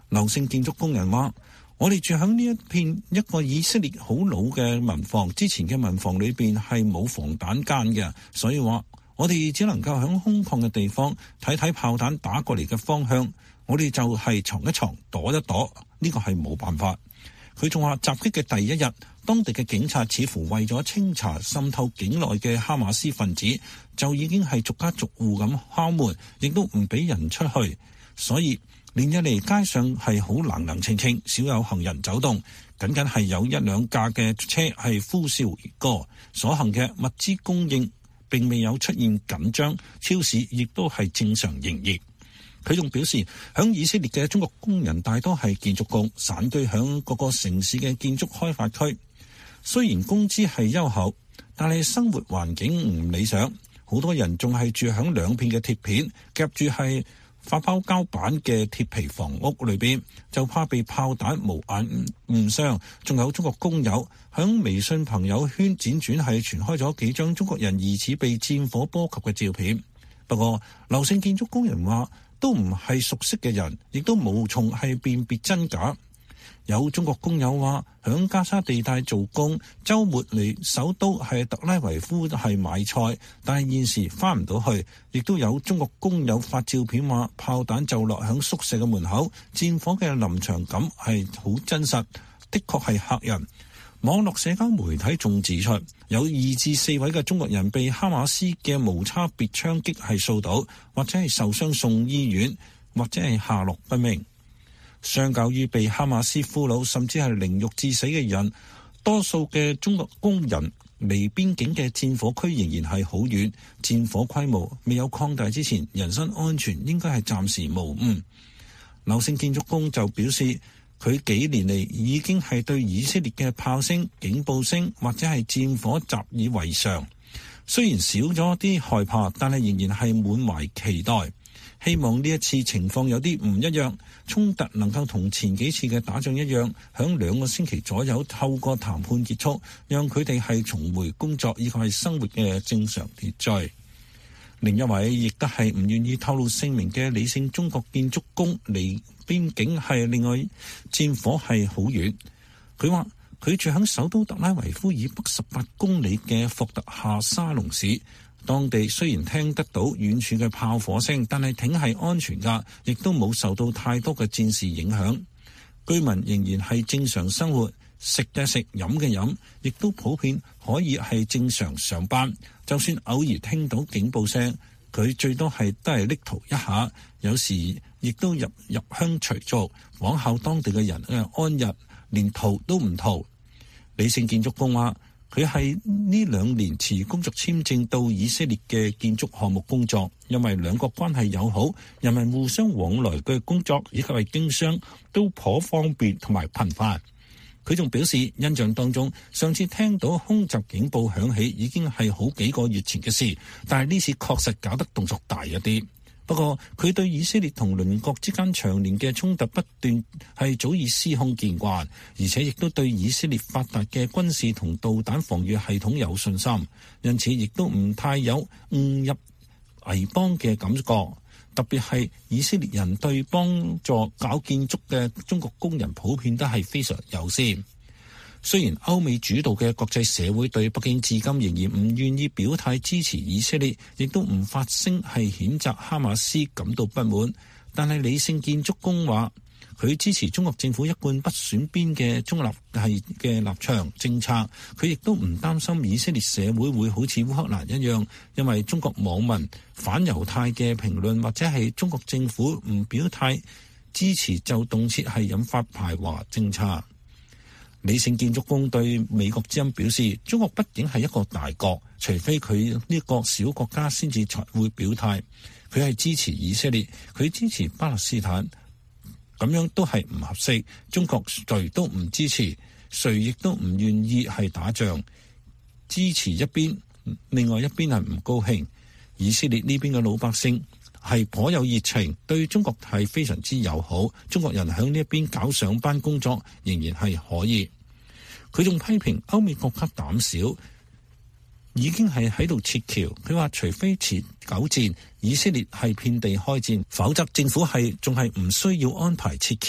劉姓建築工人話：我哋住喺呢一片一個以色列好老嘅民房，之前嘅民房裏邊係冇防彈間嘅，所以話我哋只能夠喺空曠嘅地方睇睇炮彈打過嚟嘅方向，我哋就係藏一藏躲一躲，呢個係冇辦法。佢仲話襲擊嘅第一日，當地嘅警察似乎為咗清查滲透境內嘅哈馬斯分子，就已經係逐家逐戶咁敲門，亦都唔俾人出去，所以連日嚟街上係好冷冷清清，少有行人走動，僅僅係有一兩架嘅車係呼嘯而過，所幸嘅物資供應並未有出現緊張，超市亦都係正常營業。佢仲表示，響以色列嘅中國工人大多係建築工，散居響各個城市嘅建築開發區，雖然工資係優厚，但係生活環境唔理想，好多人仲係住響兩片嘅鐵片夾住係發泡膠板嘅鐵皮房屋裏邊，就怕被炮彈無眼誤傷。仲有中國工友響微信朋友圈輾轉係傳開咗幾張中國人疑似被戰火波及嘅照片。不過劉姓建築工人話，都唔係熟悉嘅人，亦都無從係辨別真假。有中國工友話響加沙地帶做工，週末嚟首都係特拉維夫係買菜，但係現時翻唔到去。亦都有中國工友發照片話炮彈就落響宿舍嘅門口，戰火嘅臨場感係好真實，的確係嚇人。網絡社交媒體仲指出，有二至四位嘅中國人被哈馬斯嘅無差別槍擊係掃倒，或者係受傷送醫院，或者係下落不明。相較於被哈馬斯俘虜甚至係凌辱致死嘅人，多數嘅中國工人離邊境嘅戰火區仍然係好遠，戰火規模未有擴大之前，人身安全應該係暫時無誤。劉姓建築工就表示，佢幾年嚟已經係對以色列嘅炮聲、警報聲或者係戰火習以為常，雖然少咗啲害怕，但係仍然係滿懷期待，希望呢一次情況有啲唔一樣，衝突能夠同前幾次嘅打仗一樣，響兩個星期左右透過談判結束，讓佢哋係重回工作以及係生活嘅正常秩序。另一位亦都係唔願意透露姓名嘅李姓中國建築工，離邊境係另外戰火係好遠。佢話佢住喺首都特拉維夫以北十八公里嘅霍特夏沙龍市，當地雖然聽得到遠處嘅炮火聲，但係挺係安全㗎，亦都冇受到太多嘅戰事影響。居民仍然係正常生活，食嘅食，飲嘅飲，亦都普遍可以係正常上班。就算偶爾聽到警報聲，佢最多係都係匿逃一下，有時亦都入入鄉隨俗，仿效當地嘅人嘅安逸，連逃都唔逃。李姓建築工話，佢係呢兩年持工作簽證到以色列嘅建築項目工作，因為兩國關係友好，人民互相往來嘅工作以及係經商都頗方便同埋頻繁。佢仲表示，印象當中上次聽到空襲警報響起已經係好幾個月前嘅事，但係呢次確實搞得動作大一啲。不過佢對以色列同鄰國之間長年嘅衝突不斷係早已司空見慣，而且亦都對以色列發達嘅軍事同導彈防禦系統有信心，因此亦都唔太有誤入危邦嘅感覺。特別係以色列人對幫助搞建築嘅中國工人普遍都係非常友善。雖然歐美主導嘅國際社會對北京至今仍然唔願意表態支持以色列，亦都唔發聲係譴責哈馬斯感到不滿，但係李姓建築工話，佢支持中國政府一貫不選邊嘅中立係嘅立場政策，佢亦都唔擔心以色列社會會好似烏克蘭一樣，因為中國網民反猶太嘅評論或者係中國政府唔表態支持就動輒係引發排華政策。李姓建築工對美國之音表示，中國畢竟係一個大國，除非佢呢個小國家先至才會表態，佢係支持以色列，佢支持巴勒斯坦，咁樣都係唔合適。中國誰都唔支持，誰亦都唔願意係打仗，支持一邊，另外一邊係唔高興。以色列呢邊嘅老百姓係頗有熱情，對中國係非常之友好。中國人喺呢一邊搞上班工作仍然係可以。佢仲批評歐美國家膽小，已經係喺度撤僑。佢話除非持久戰，以色列係遍地開戰，否則政府係仲係唔需要安排撤僑。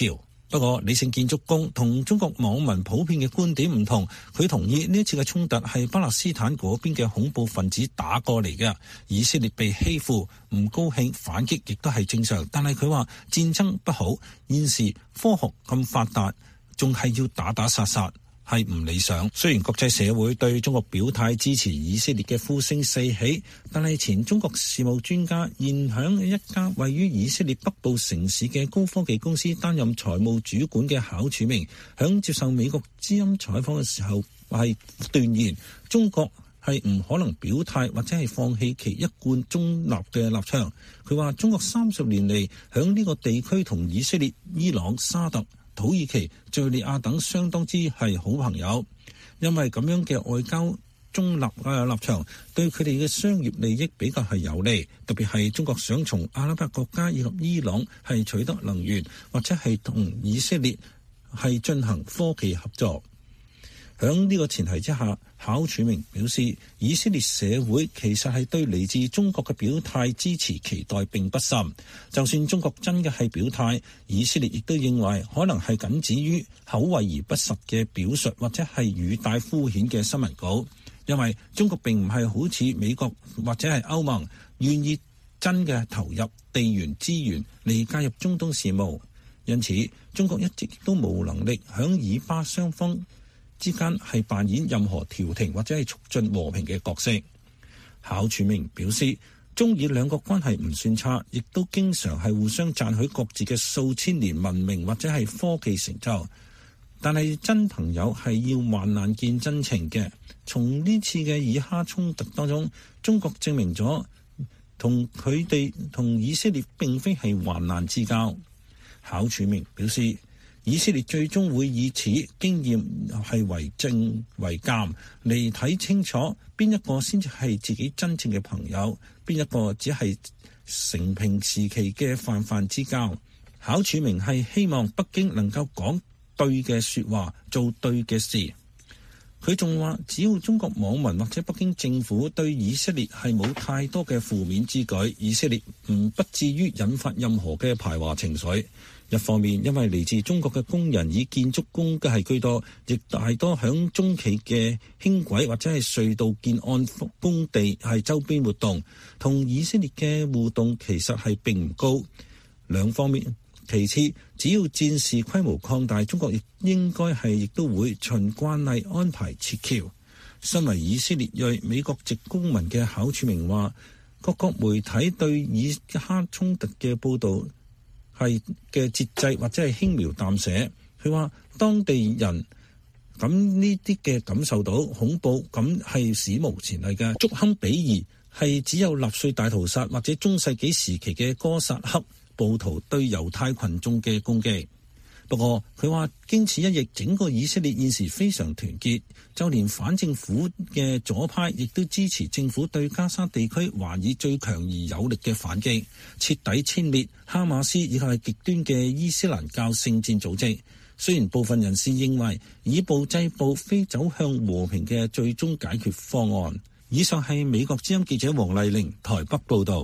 不過理性建築工同中國網民普遍嘅觀點唔同，佢同意呢一次嘅衝突係巴勒斯坦嗰邊嘅恐怖分子打過嚟嘅，以色列被欺負，唔高興反擊亦都係正常。但係佢話戰爭不好，現時科學咁發達，仲係要打打殺殺，係唔理想。雖然國際社會對中國表態支持以色列嘅呼聲四起，但係前中國事務專家現響一家位於以色列北部城市嘅高科技公司擔任財務主管嘅郝柱明，響接受美國之音採訪嘅時候係斷言中國係唔可能表態或者係放棄其一貫中立嘅立場。佢話中國三十年嚟響呢個地區同以色列、伊朗、沙特、土耳其、敘利亞等相當之係好朋友，因為咁樣嘅外交中立嘅立場對佢哋嘅商業利益比較係有利，特別係中國想從阿拉伯國家以及伊朗係取得能源，或者係同以色列係進行科技合作。響呢個前提之下，郝柱明表示，以色列社會其實係對嚟自中國嘅表態支持期待並不甚。就算中國真嘅係表態，以色列亦都認為可能係僅止於口惠而不實嘅表述，或者係語帶敷衍嘅新聞稿。因為中國並唔係好似美國或者係歐盟願意真嘅投入地緣資源嚟介入中東事務，因此中國一直都冇能力響以巴雙方之間係扮演任何調停或者係促進和平嘅角色。郝柱明表示，中以兩國關係唔算差，亦都經常係互相讚許各自嘅數千年文明或者係科技成就。但係真朋友係要患難見真情嘅。從呢次嘅以哈衝突當中，中國證明咗同佢哋同以色列並非係患難之交。郝柱明表示，以色列最終會以此經驗係為證為鑑嚟睇清楚邊一個先至係自己真正嘅朋友，邊一個只係成平時期嘅泛泛之交。郝柱明係希望北京能夠講對嘅說話，做對嘅事。佢仲話，只要中國網民或者北京政府對以色列係冇太多嘅負面之舉，以色列唔不至於引發任何嘅排華情緒。一方面，因為嚟自中國嘅工人以建築工嘅係居多，亦大多響中企嘅輕軌或者係隧道建案工地係周邊活動，同以色列嘅互動其實係並唔高。兩方面，其次，只要戰事規模擴大，中國亦應該係亦都會循慣例安排撤僑。身為以色列裔美國籍公民嘅郝柱明話，各國媒體對以哈衝突嘅報導係嘅節制或者係輕描淡寫。佢話當地人咁呢啲嘅感受到恐怖，咁係史無前例嘅。足堪比擬係只有納粹大屠殺或者中世紀時期嘅哥薩克暴徒對猶太群眾嘅攻擊。不過佢話經此一役，整個以色列現時非常團結，就連反政府嘅左派亦都支持政府對加沙地區還以最強而有力嘅反擊，徹底殲滅哈馬斯以及係極端嘅伊斯蘭教聖戰組織。雖然部分人士認為以暴制暴非走向和平嘅最終解決方案。以上係美國之音記者黃麗玲台北報道。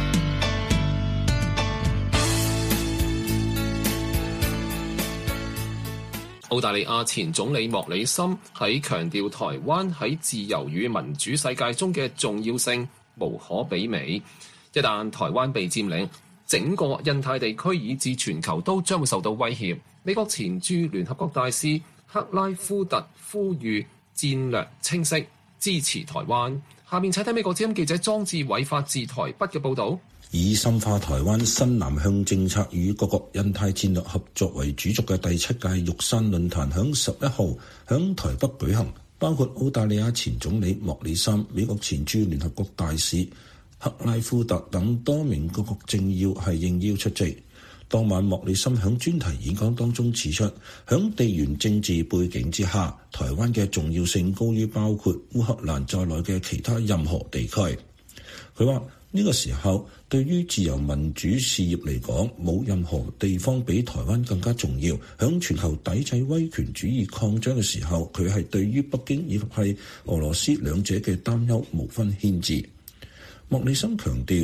澳大利亞前總理莫里森喺強調台灣喺自由與民主世界中嘅重要性無可比美。一旦台灣被佔領，整個印太地區以至全球都將會受到威脅。美國前駐聯合國大使克拉夫特呼籲戰略清晰，支持台灣。下面請睇美國之音記者莊志偉發自台北嘅報導。 以深化台灣新南向政策與各國印太戰略合作為主軸嘅第七屆玉山論壇響十一號響台北舉行，包括澳大利亞前總理莫里森、美國前駐聯合國大使克拉夫特等多名各國政要係應邀出席。當晚莫里森響專題演講當中指出，響地緣政治背景之下，台灣嘅重要性高於包括烏克蘭在內嘅其他任何地區。佢話呢個時候，對於自由民主事業嚟講，冇任何地方比台灣更加重要。響全球抵制威權主義擴張嘅時候，佢係對於北京以及係俄羅斯兩者嘅擔憂無分牽制。莫里森強調，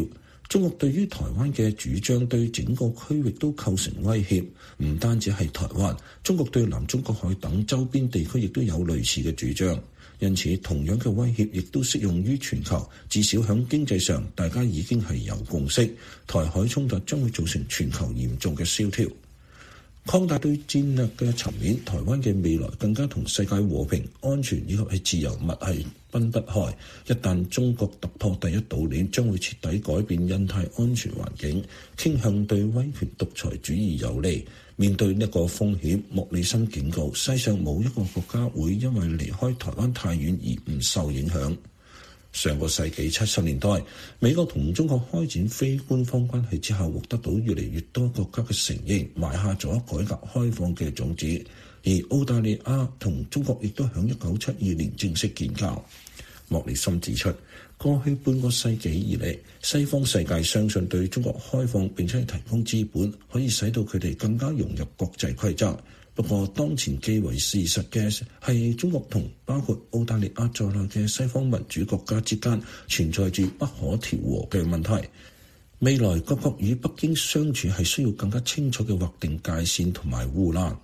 中國對於台灣嘅主張對整個區域都構成威脅，唔單止係台灣，中國對南中國海等周邊地區亦都有類似嘅主張。因此，同樣嘅威脅亦都適用於全球。至少喺經濟上，大家已經係有共識，台海衝突將會造成全球嚴重嘅蕭條。擴大對戰略嘅層面，台灣嘅未來更加同世界和平、安全以及係自由密係分不開。一旦中國突破第一島鏈，將會徹底改變印太安全環境，傾向對威權獨裁主義有利。面對呢個風險，莫里森警告：世上冇一個國家會因為離開台灣太遠而唔受影響。上個世紀七十年代，美國同中國開展非官方關係之後，獲得到越嚟越多國家嘅承認，埋下咗改革開放嘅種子。而澳大利亞同中國亦都喺一九七二年正式建交。莫里森指出，過去半個世紀以嚟，西方世界相信對中國開放並且提供資本，可以使到佢哋更加融入國際規則。不過，當前既為事實嘅係中國同包括澳大利亞在內嘅西方民主國家之間存在住不可調和嘅問題。未來各國與北京相處係需要更加清楚嘅劃定界線同埋護欄。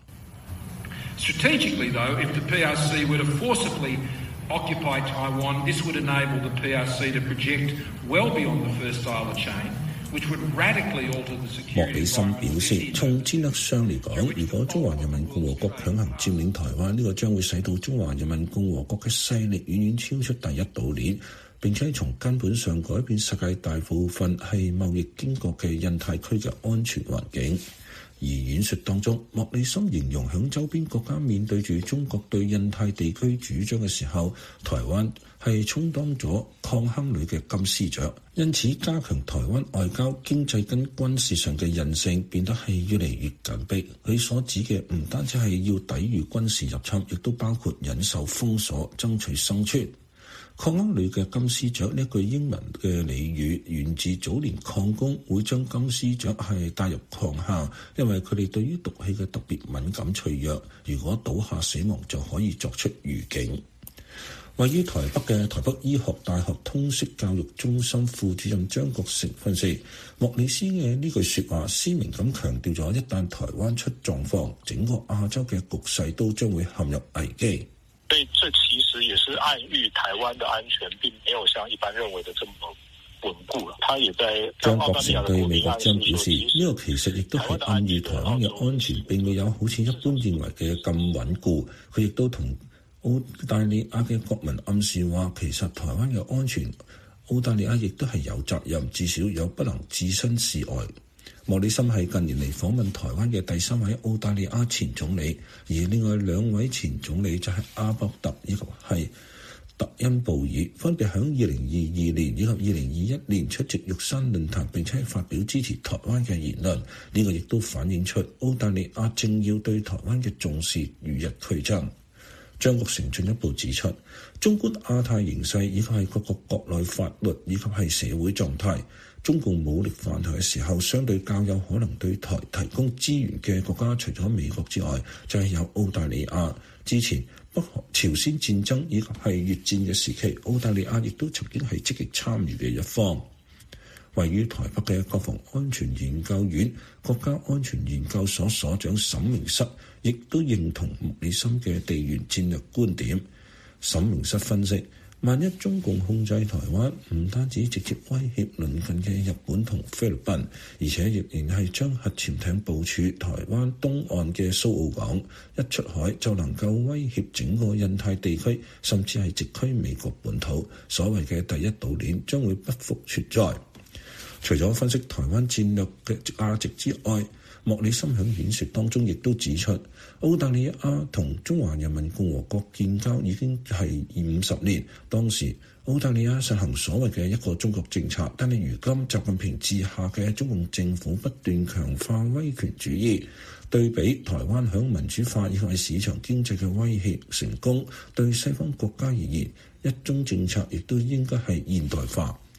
Strategically, though, if the P R C were to forcibly occupy Taiwan, this would enable the P R C to project well beyond the first island chain, which would radically alter the security. 莫里森表示，從戰略上嚟講，如果中華人民共和國強行佔領台灣，呢個將會使到中華人民共和國嘅勢力遠遠超出第一島鏈，並且從根本上改變世界大部分係貿易經過嘅印太區嘅安全環境。而演說當中，莫里森形容響周邊國家面對住中國對印太地區主張嘅時候，台灣係充當咗礦坑裏嘅金絲雀，因此加強台灣外交、經濟跟軍事上嘅韌性變得係越嚟越緊迫。佢所指嘅唔單止係要抵禦軍事入侵，亦都包括忍受封鎖、爭取生存。礦坑裏嘅金絲雀呢句英文嘅俚語源自早年礦工會將金絲雀係帶入礦坑，因為佢哋對於毒氣嘅特別敏感脆弱，如果倒下死亡就可以作出預警。位於台北嘅台北醫學大學通識教育中心副主任張國成分析，莫里森嘅呢句説話鮮明咁強調咗，一旦台灣出狀況，整個亞洲嘅局勢都將會陷入危機。 所以這其實也是暗喻台灣的安全並沒有像一般認為的這麼穩固了。他也在張國成對美國之音表示，呢個其實亦都係暗喻台灣嘅安全並未有好似一般認為嘅咁穩固。佢亦都同澳大利亞嘅國民暗示話，其實台灣嘅安全，澳大利亞亦都係有責任，至少有不能置身事外。莫里森係近年嚟訪問台灣嘅第三位澳大利亞前總理，而另外兩位前總理就係阿伯特以及係特恩布爾，分別喺二零二二年以及二零二一年出席玉山論壇，並且發表支持台灣嘅言論。呢、這個亦都反映出澳大利亞政要對台灣嘅重視與日俱增。張國成進一步指出，縱觀亞太形勢以及係各國國內法律以及係社會狀態，中共武力犯台嘅時候，相對較有可能對台提供資源嘅國家，除咗美國之外，就係、是、有澳大利亞。之前北朝鮮戰爭以及係越戰嘅時期，澳大利亞亦都曾經係積極參與嘅一方。位於台北嘅國防安全研究院國家安全研究所所長沈明室亦都認同莫里森嘅地緣戰略觀點。沈明室分析，萬一中共控制台灣，唔單止直接威脅鄰近嘅日本同菲律賓，而且亦然係將核潛艇部署台灣東岸嘅蘇澳港，一出海就能夠威脅整個印太地區，甚至係直驅美國本土。所謂嘅第一島鏈將會不復存在。除咗分析台灣戰略嘅價值之外，莫里森喺演說當中亦都指出，澳大利亞同中華人民共和國建交已經係五十年，當時澳大利亞實行所謂嘅一個中國政策，但係如今習近平治下嘅中共政府不斷強化威權主義，對比台灣響民主化以及市場經濟嘅威脅成功，對西方國家而言，一中政策亦都應該係現代化。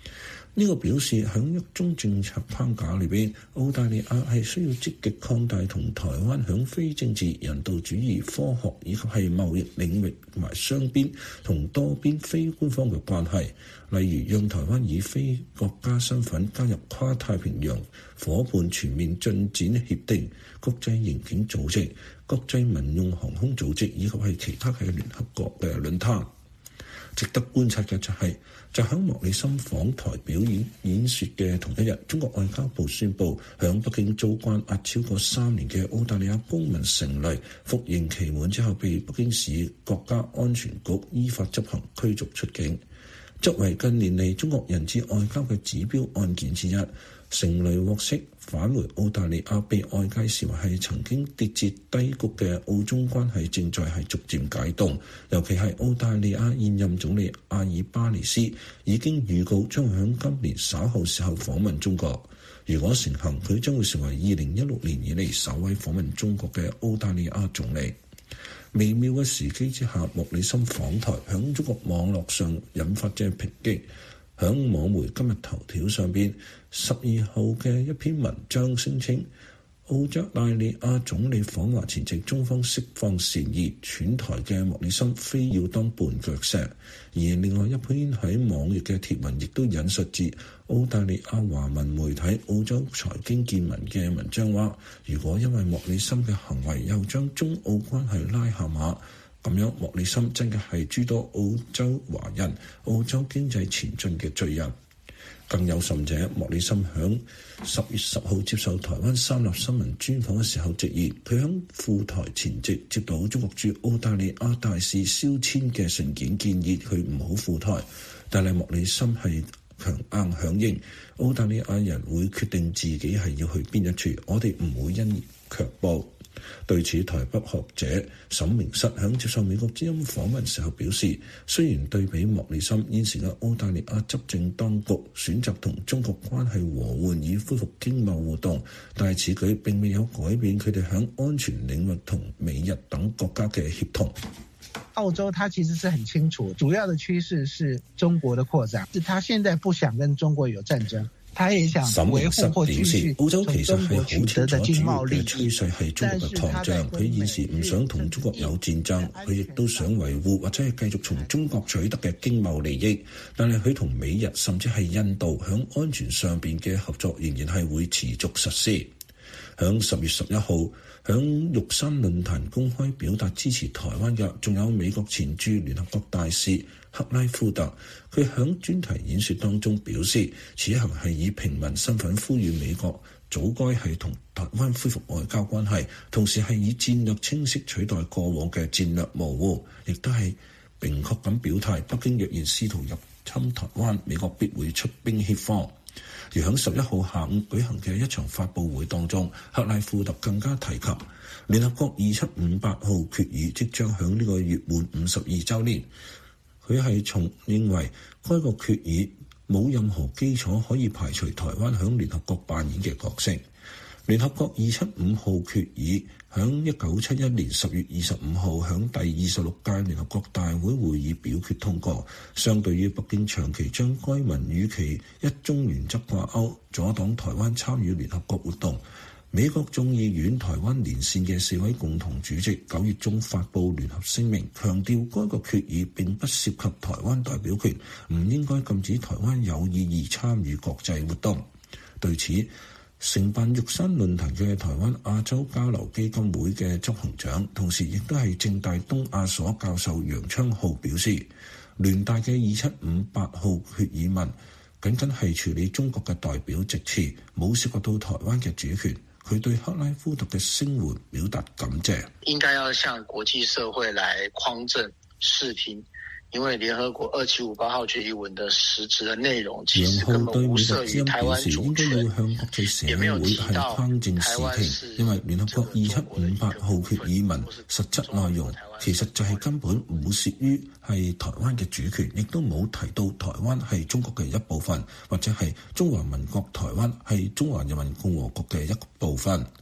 呢個表示喺一中政策框架裏邊，澳大利亞係需要積極擴大同台灣響非政治、人道主義、科學以及係貿易領域同埋雙邊同多邊非官方嘅關係，例如讓台灣以非國家身份加入跨太平洋夥伴全面進展協定、國際刑警組織、國際民用航空組織以及係其他嘅聯合國嘅論壇。值得觀察嘅就係、是，就喺莫里森訪台表演演說嘅同一日，中國外交部宣布，響北京遭關押超過三年嘅澳大利亞公民成蕾，服刑期滿之後被北京市國家安全局依法執行驅逐出境。作為近年嚟中國人質外交嘅指標案件之一，成蕾獲釋返回澳大利亞，被外界視為係曾經跌至低谷嘅澳中關係正在係逐漸解凍，尤其係澳大利亞現任總理阿爾巴尼斯已經預告將會喺今年稍後時候訪問中國。如果成行，佢將會成為二零一六年以嚟首位訪問中國嘅澳大利亞總理。微妙嘅時機之下，莫里森訪台響中國網絡上引發嘅抨擊。響網媒今日頭條上邊，十二號嘅一篇文章聲稱，澳大利亞總理訪華前夕，中方釋放善意，竄台嘅莫里森非要當絆腳石。而另外一篇喺網頁嘅貼文亦都引述自澳大利亞華文媒體澳洲財經見聞嘅文章話，如果因為莫里森嘅行為又將中澳關係拉下馬，咁樣莫里森真嘅係諸多澳洲華人、澳洲經濟前進嘅罪人。更有甚者，莫里森響十月十號接受台灣三立新聞專訪嘅時候直言，佢響赴台前夕接到中國駐澳大利亞大使蕭千嘅信件，建議佢唔好赴台，但係莫里森係強硬響應，澳大利亞人會決定自己係要去邊一處，我哋唔會因而卻步。對此，台北學者沈明室響接受美國之音訪問時候表示，雖然對比莫里森現時嘅澳大利亞執政當局選擇同中國關係和緩以恢復經貿互動，但係此舉並未有改變佢哋響安全領域同美日等國家嘅協同。 澳洲它其實是很清楚，主要的趨勢是中國的擴張，是他現在不想跟中國有戰爭。他也想維護或繼續澳洲其實係好清楚主要嘅趨勢係中國嘅擴張，佢現時唔想同中國有戰爭，佢亦都想維護或者係繼續從中國取得嘅經貿利益，但係佢同美日甚至係印度響安全上邊嘅合作仍然係會持續實施。響十月十一號響玉山論壇公開表達支持台灣嘅，仲有美國前駐聯合國大使克拉夫特。佢響專題演說當中表示，此行係以平民身份呼籲美國早該係同台灣恢復外交關係，同時係以戰略清晰取代過往嘅戰略模糊，亦都係明確咁表態，北京若然試圖入侵台灣，美國必會出兵協防。而喺十一號下午舉行嘅一場發佈會當中，克拉夫特更加提及聯合國二七五八號決議即將喺呢個月滿五十二週年。佢係從認為該個決議冇任何基礎可以排除台灣喺聯合國扮演嘅角色。聯合國二七五號決議喺一九七一年十月二十五號喺第二十六屆聯合國大會會議表決通過，相對於北京長期將該文與其一中原則掛鈎，阻擋台灣參與聯合國活動。美國眾議院台灣連線嘅四位共同主席九月中發布聯合聲明，強調該個決議並不涉及台灣代表權，唔應該禁止台灣有意義參與國際活動。對此，承辦玉山論壇嘅台灣亞洲交流基金會嘅執行長，同時亦都係政大東亞所教授楊昌浩表示，聯大嘅二七五八號決議文僅僅係處理中國嘅代表席次，冇涉及到台灣嘅主權。佢對克拉夫特嘅聲援表達感謝， 應該要向國際社會來匡正視聽。因為聯合國二七五八號決議文的實質的內容，其實根本無涉於台灣主權，也沒有提到台灣是。 因為聯合國二七五八號決議文實質內容，其實就係根本無涉於係台灣嘅主權，亦都冇提到台灣係中國嘅一部分，或者係中華民國台灣係中華人民共和國嘅一部分。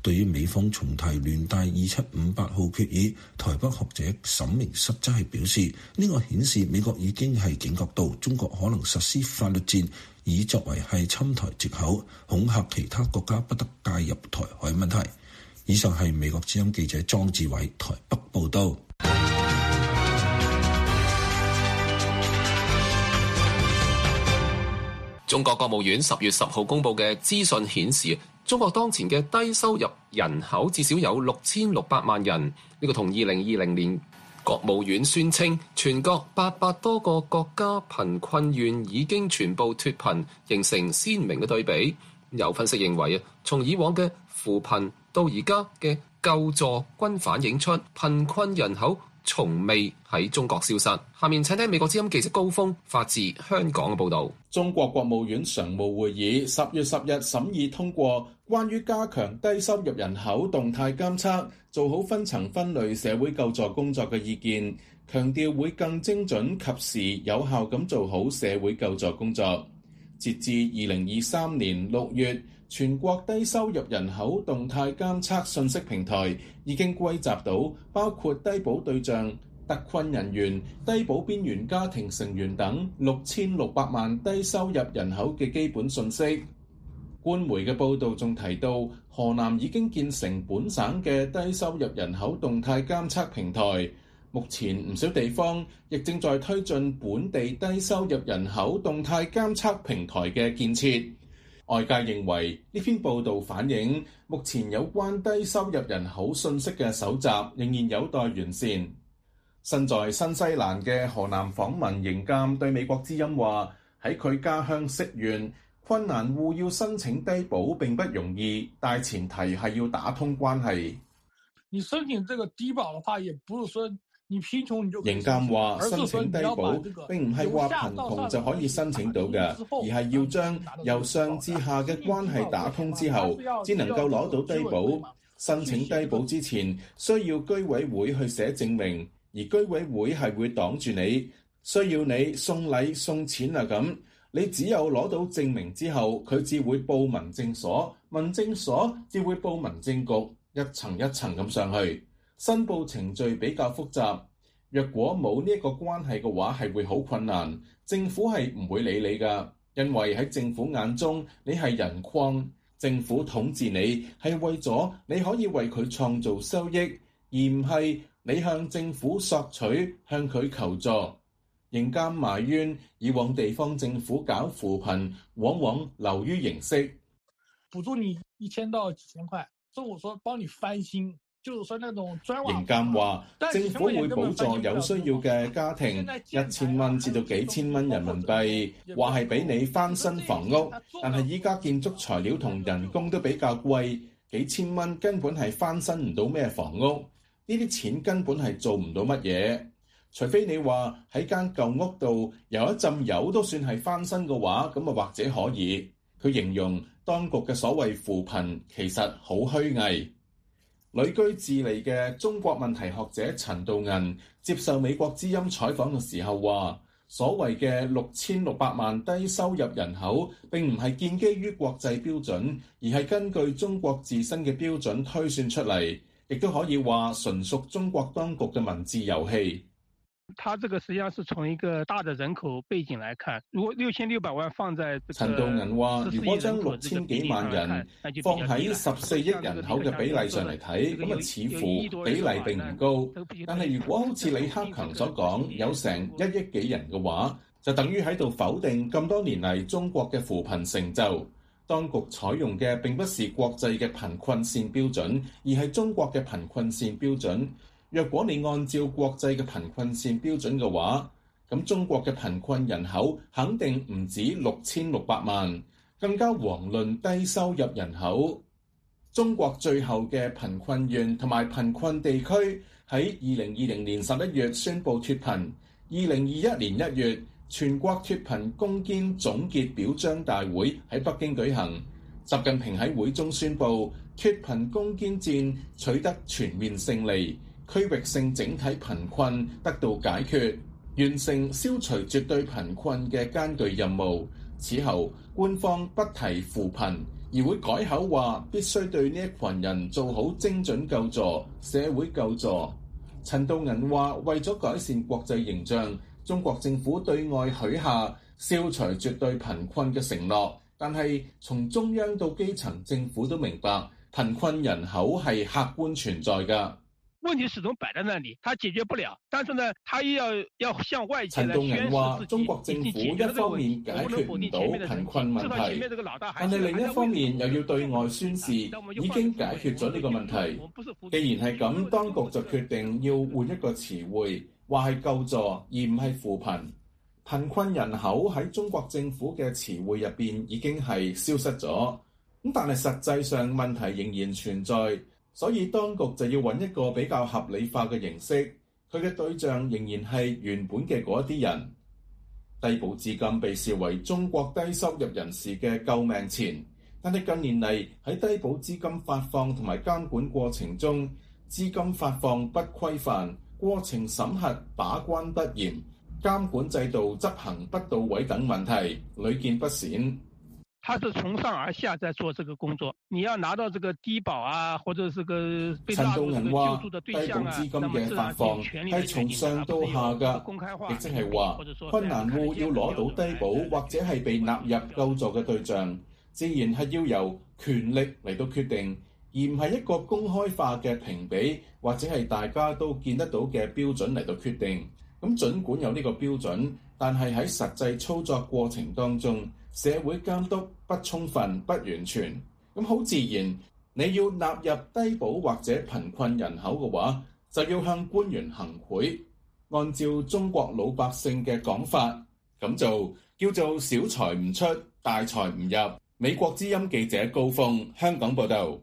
對於美方重提聯大二七五八號決議，台北學者沈明實則係表示，呢、這個顯示美國已經係警覺到中國可能實施法律戰，以作為係侵台藉口，恐嚇其他國家不得介入台海問題。以上係美國之音記者莊志偉台北報道。 中國國務院十月十號公布嘅資訊顯示，中國當前嘅低收入人口至少有六千六百萬人。呢個同二零二零年國務院宣稱全國八百多個國家貧困縣已經全部脫貧，形成鮮明嘅對比。有分析認為啊，從以往嘅扶貧到而家嘅救助，均反映出貧困人口從未喺中國消失。下面請聽美國之音記者高峰發自香港嘅報導。 中國國務院常務會議十月十日審議通過關於加強低收入人口動態監測、做好分層分類社會救助工作嘅意見，強調會更精準、及時、有效咁做好社會救助工作。截至二零二三年六月，全國低收入人口動態監測信息平台已經歸集到包括低保對象、特困人員、低保邊緣家庭成員等六千六百萬低收入人口嘅基本信息。官媒嘅報導仲提到，河南已經建成本省嘅低收入人口動態監測平台。目前唔少地方亦正在推進本地低收入人口動態監測平台嘅建設。外界認為呢篇報導反映目前有關低收入人口信息嘅搜集仍然有待完善。身在新西蘭嘅河南訪問營監對美國之音話：喺佢家鄉適縣，困難戶要申請低保並不容易，但前提係要打通關係。 你申請這個低保的話，也不是說你貧窮你就可以。 營監話：申請低保並唔係話貧窮就可以申請到嘅，而係要將由上至下嘅關係打通之後，先能夠攞到低保。申請低保之前，需要居委會去寫證明。而居委會係會擋住你，需要你送禮送錢啊咁。你只有攞到證明之後，佢至會報民政所，民政所至會報民政局，一層一層咁上去。申報程序比較複雜。若果冇呢一個關係嘅話，係會好困難。政府係唔會理你㗎，因為喺政府眼中你係人礦，政府統治你係為咗你可以為佢創造收益，而唔係你向政府索取，向佢求助。營監埋怨以往地方政府搞扶貧往往流於形式， 補助你一千到幾千塊，政府說幫你翻新，就是說那種專網。 營監話政府會補助有需要嘅家庭一千蚊至到幾千蚊人民幣，話係俾你翻新房屋，但係依家建築材料同人工都比較貴，幾千蚊根本係翻新唔到咩房屋。呢啲錢根本係做唔到乜嘢，除非你話喺間舊屋度有一浸油都算係翻新嘅話，咁啊或者可以。佢形容當局嘅所謂扶貧其實好虛偽。旅居智利嘅中國問題學者陳道銀接受美國之音採訪嘅時候話，所謂嘅六千六百萬低收入人口並唔係建基於國際標準，而係根據中國自身嘅標準推算出嚟。亦都可以話純屬中國當局嘅文字遊戲。 他這個實際上是從一個大的人口背景來看，如果六千六百萬放在陳道銀話，如果將六千幾萬人放喺十四億人口嘅比例上嚟睇，咁啊似乎比例並唔高。但係如果好似李克強所講，有成一億幾人嘅話，就等於喺度否定咁多年嚟中國嘅扶貧成就。當局採用嘅並不是國際嘅貧困線標準，而係中國嘅貧困線標準。若果你按照國際嘅貧困線標準嘅話，咁中國嘅貧困人口肯定唔止六千六百萬，更加遑論低收入人口。中國最後嘅貧困縣同埋貧困地區喺二零二零年十一月宣布脫貧，二零二一年一月，全國脫貧攻堅總結表彰大會喺北京舉行，習近平喺會中宣布脫貧攻堅戰取得全面勝利，區域性整體貧困得到解決，完成消除絕對貧困嘅艱巨任務。此後，官方不提扶貧，而而會改口話必須對呢一群人做好精準救助、社會救助。陳道銀話，為咗改善國際形象，中國政府對外許下消除絕對貧困嘅承諾，但係從中央到基層政府都明白，貧困人口係客觀存在㗎。 問題始終擺在那裡，他解決不了，但是呢，他要要向外界來宣示自己。 陳道銀話，中國政府一方面解決唔到貧困問題，但係另一方面又要對外宣示已經解決咗呢個問題。既然係咁，當局就決定要換一個詞彙，話係救助而唔係扶貧。貧困人口喺中國政府嘅詞彙入邊已經係消失咗，咁但係實際上問題仍然存在。所以當局就要揾一個比較合理化嘅形式，佢嘅對象仍然係原本嘅嗰一啲人。低保至今被視為中國低收入人士嘅救命錢，但係近年嚟喺低保資金發放同埋監管過程中，資金發放不規範，過程審核把關不嚴，監管制度執行不到位等問題屢見不鮮。 他是從上而下在做這個工作，你要拿到這個低保啊，或者是個被納入這個救助的對象啊，那麼自然係權利嘅決定， 上到下嘅，亦即係話困難戶要攞到低保或者係被納入救助嘅對象，自然係要由權力嚟到決定，而唔係一個公開化嘅評比或者係大家都見得到嘅標準嚟到決定。咁儘管有呢個標準，但係喺實際操作過程當中，社會監督不充分、不完全，咁好自然，你要納入低保或者貧困人口嘅話，就要向官員行賄。按照中國老百姓嘅講法，咁就叫做小財唔出，大財唔入。美國之音記者高峰，香港報導。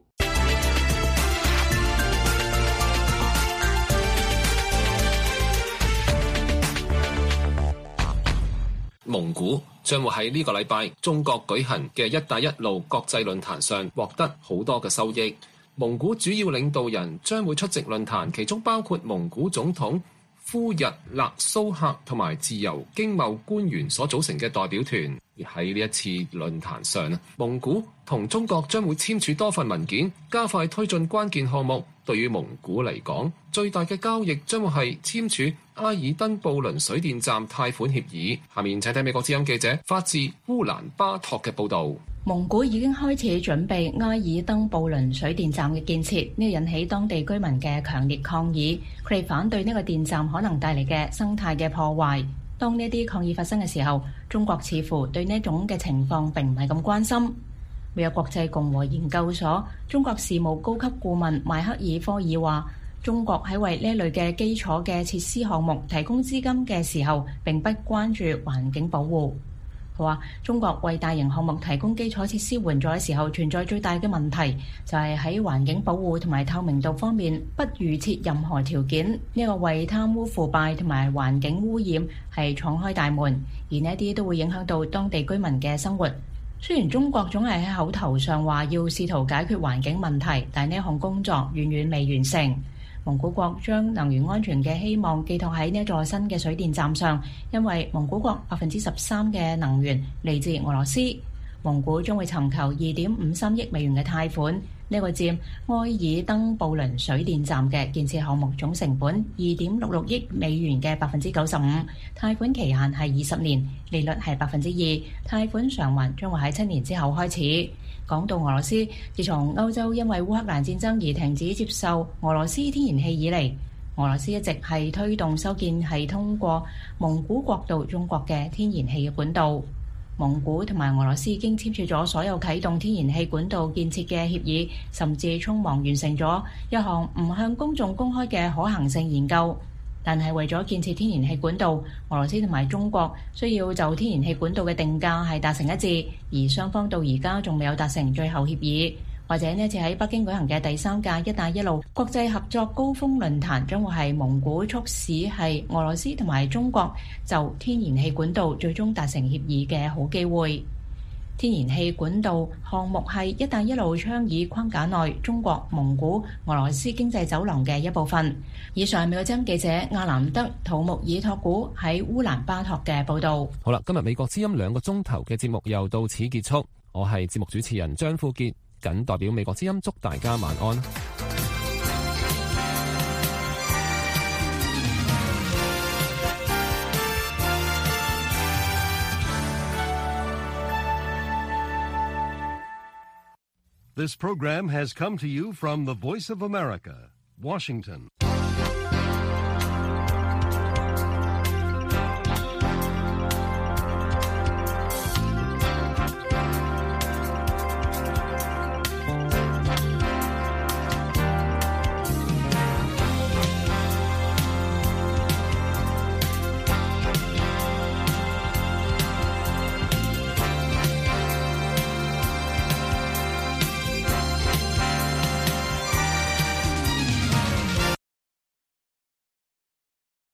蒙古將會喺呢個禮拜中國舉行嘅一帶一路國際論壇上獲得好多嘅收益。蒙古主要領導人將會出席論壇，其中包括蒙古總統呼日勒蘇克同埋自由經貿官員所組成嘅代表團。而喺呢一次論壇上，蒙古同中國將會簽署多份文件，加快推進關鍵項目。對於蒙古嚟講，最大嘅交易將會係簽署阿爾登布倫水電站貸款協議。下面請睇美國之音記者發自烏蘭巴托嘅報導。 蒙古已經開始準備阿爾登布倫水電站嘅建設，呢個引起當地居民嘅強烈抗議。佢哋反對呢個電站可能帶嚟嘅生態嘅破壞。當呢啲抗議發生嘅時候，中國似乎對呢種嘅情況並唔係咁關心。美國國際共和研究所中國事務高級顧問邁克爾科爾話，中國喺為呢類嘅基礎嘅設施項目提供資金嘅時候，並不關注環境保護。佢話，中國為大型項目提供基礎設施援助嘅時候，存在最大嘅問題就係喺環境保護同埋透明度方面不預設任何條件，呢個為貪污腐敗同埋環境污染係敞開大門，而呢啲都會影響到當地居民嘅生活。雖然中國總係喺口頭上話要試圖解決環境問題，但呢項工作遠遠未完成。蒙古國將能源安全嘅希望寄託喺呢一座新嘅水電站上，因為蒙古國百分之十三嘅能源嚟自俄羅斯。蒙古將會尋求二點五三億美元嘅貸款，呢個佔埃爾登布倫水電站嘅建設項目總成本二點六六億美元嘅百分之九十五，貸款期限係二十年，利率係百分之二，貸款償還將會喺七年之後開始。講到俄羅斯，自從歐洲因為烏克蘭戰爭而停止接受俄羅斯天然氣以嚟，俄羅斯一直係推動修建係通過蒙古國到中國嘅天然氣嘅管道。蒙古同埋俄羅斯已經簽署咗所有啟動天然氣管道建設嘅協議，甚至匆忙完成咗一項唔向公眾公開嘅可行性研究。但係為咗建設天然氣管道，俄羅斯同埋中國需要就天然氣管道嘅定價係達成一致，而雙方到而家仲未有達成最後協議。或者呢一次喺北京舉行嘅第三屆一帶一路國際合作高峰論壇將會係蒙古促使係俄羅斯同埋中國就天然氣管道最終達成協議嘅好機會。天然氣管道項目係一帶一路倡議框架內中國、蒙古、俄羅斯經濟走廊嘅一部分。以上係美國之音記者阿南德土木爾托古喺烏蘭巴托嘅報道。 好啦，今日美國之音兩個鐘頭嘅節目又到此結束。 我係節目主持人張富傑，謹代表美國之音祝大家晚安。 This program has come to you from the Voice of America, Washington.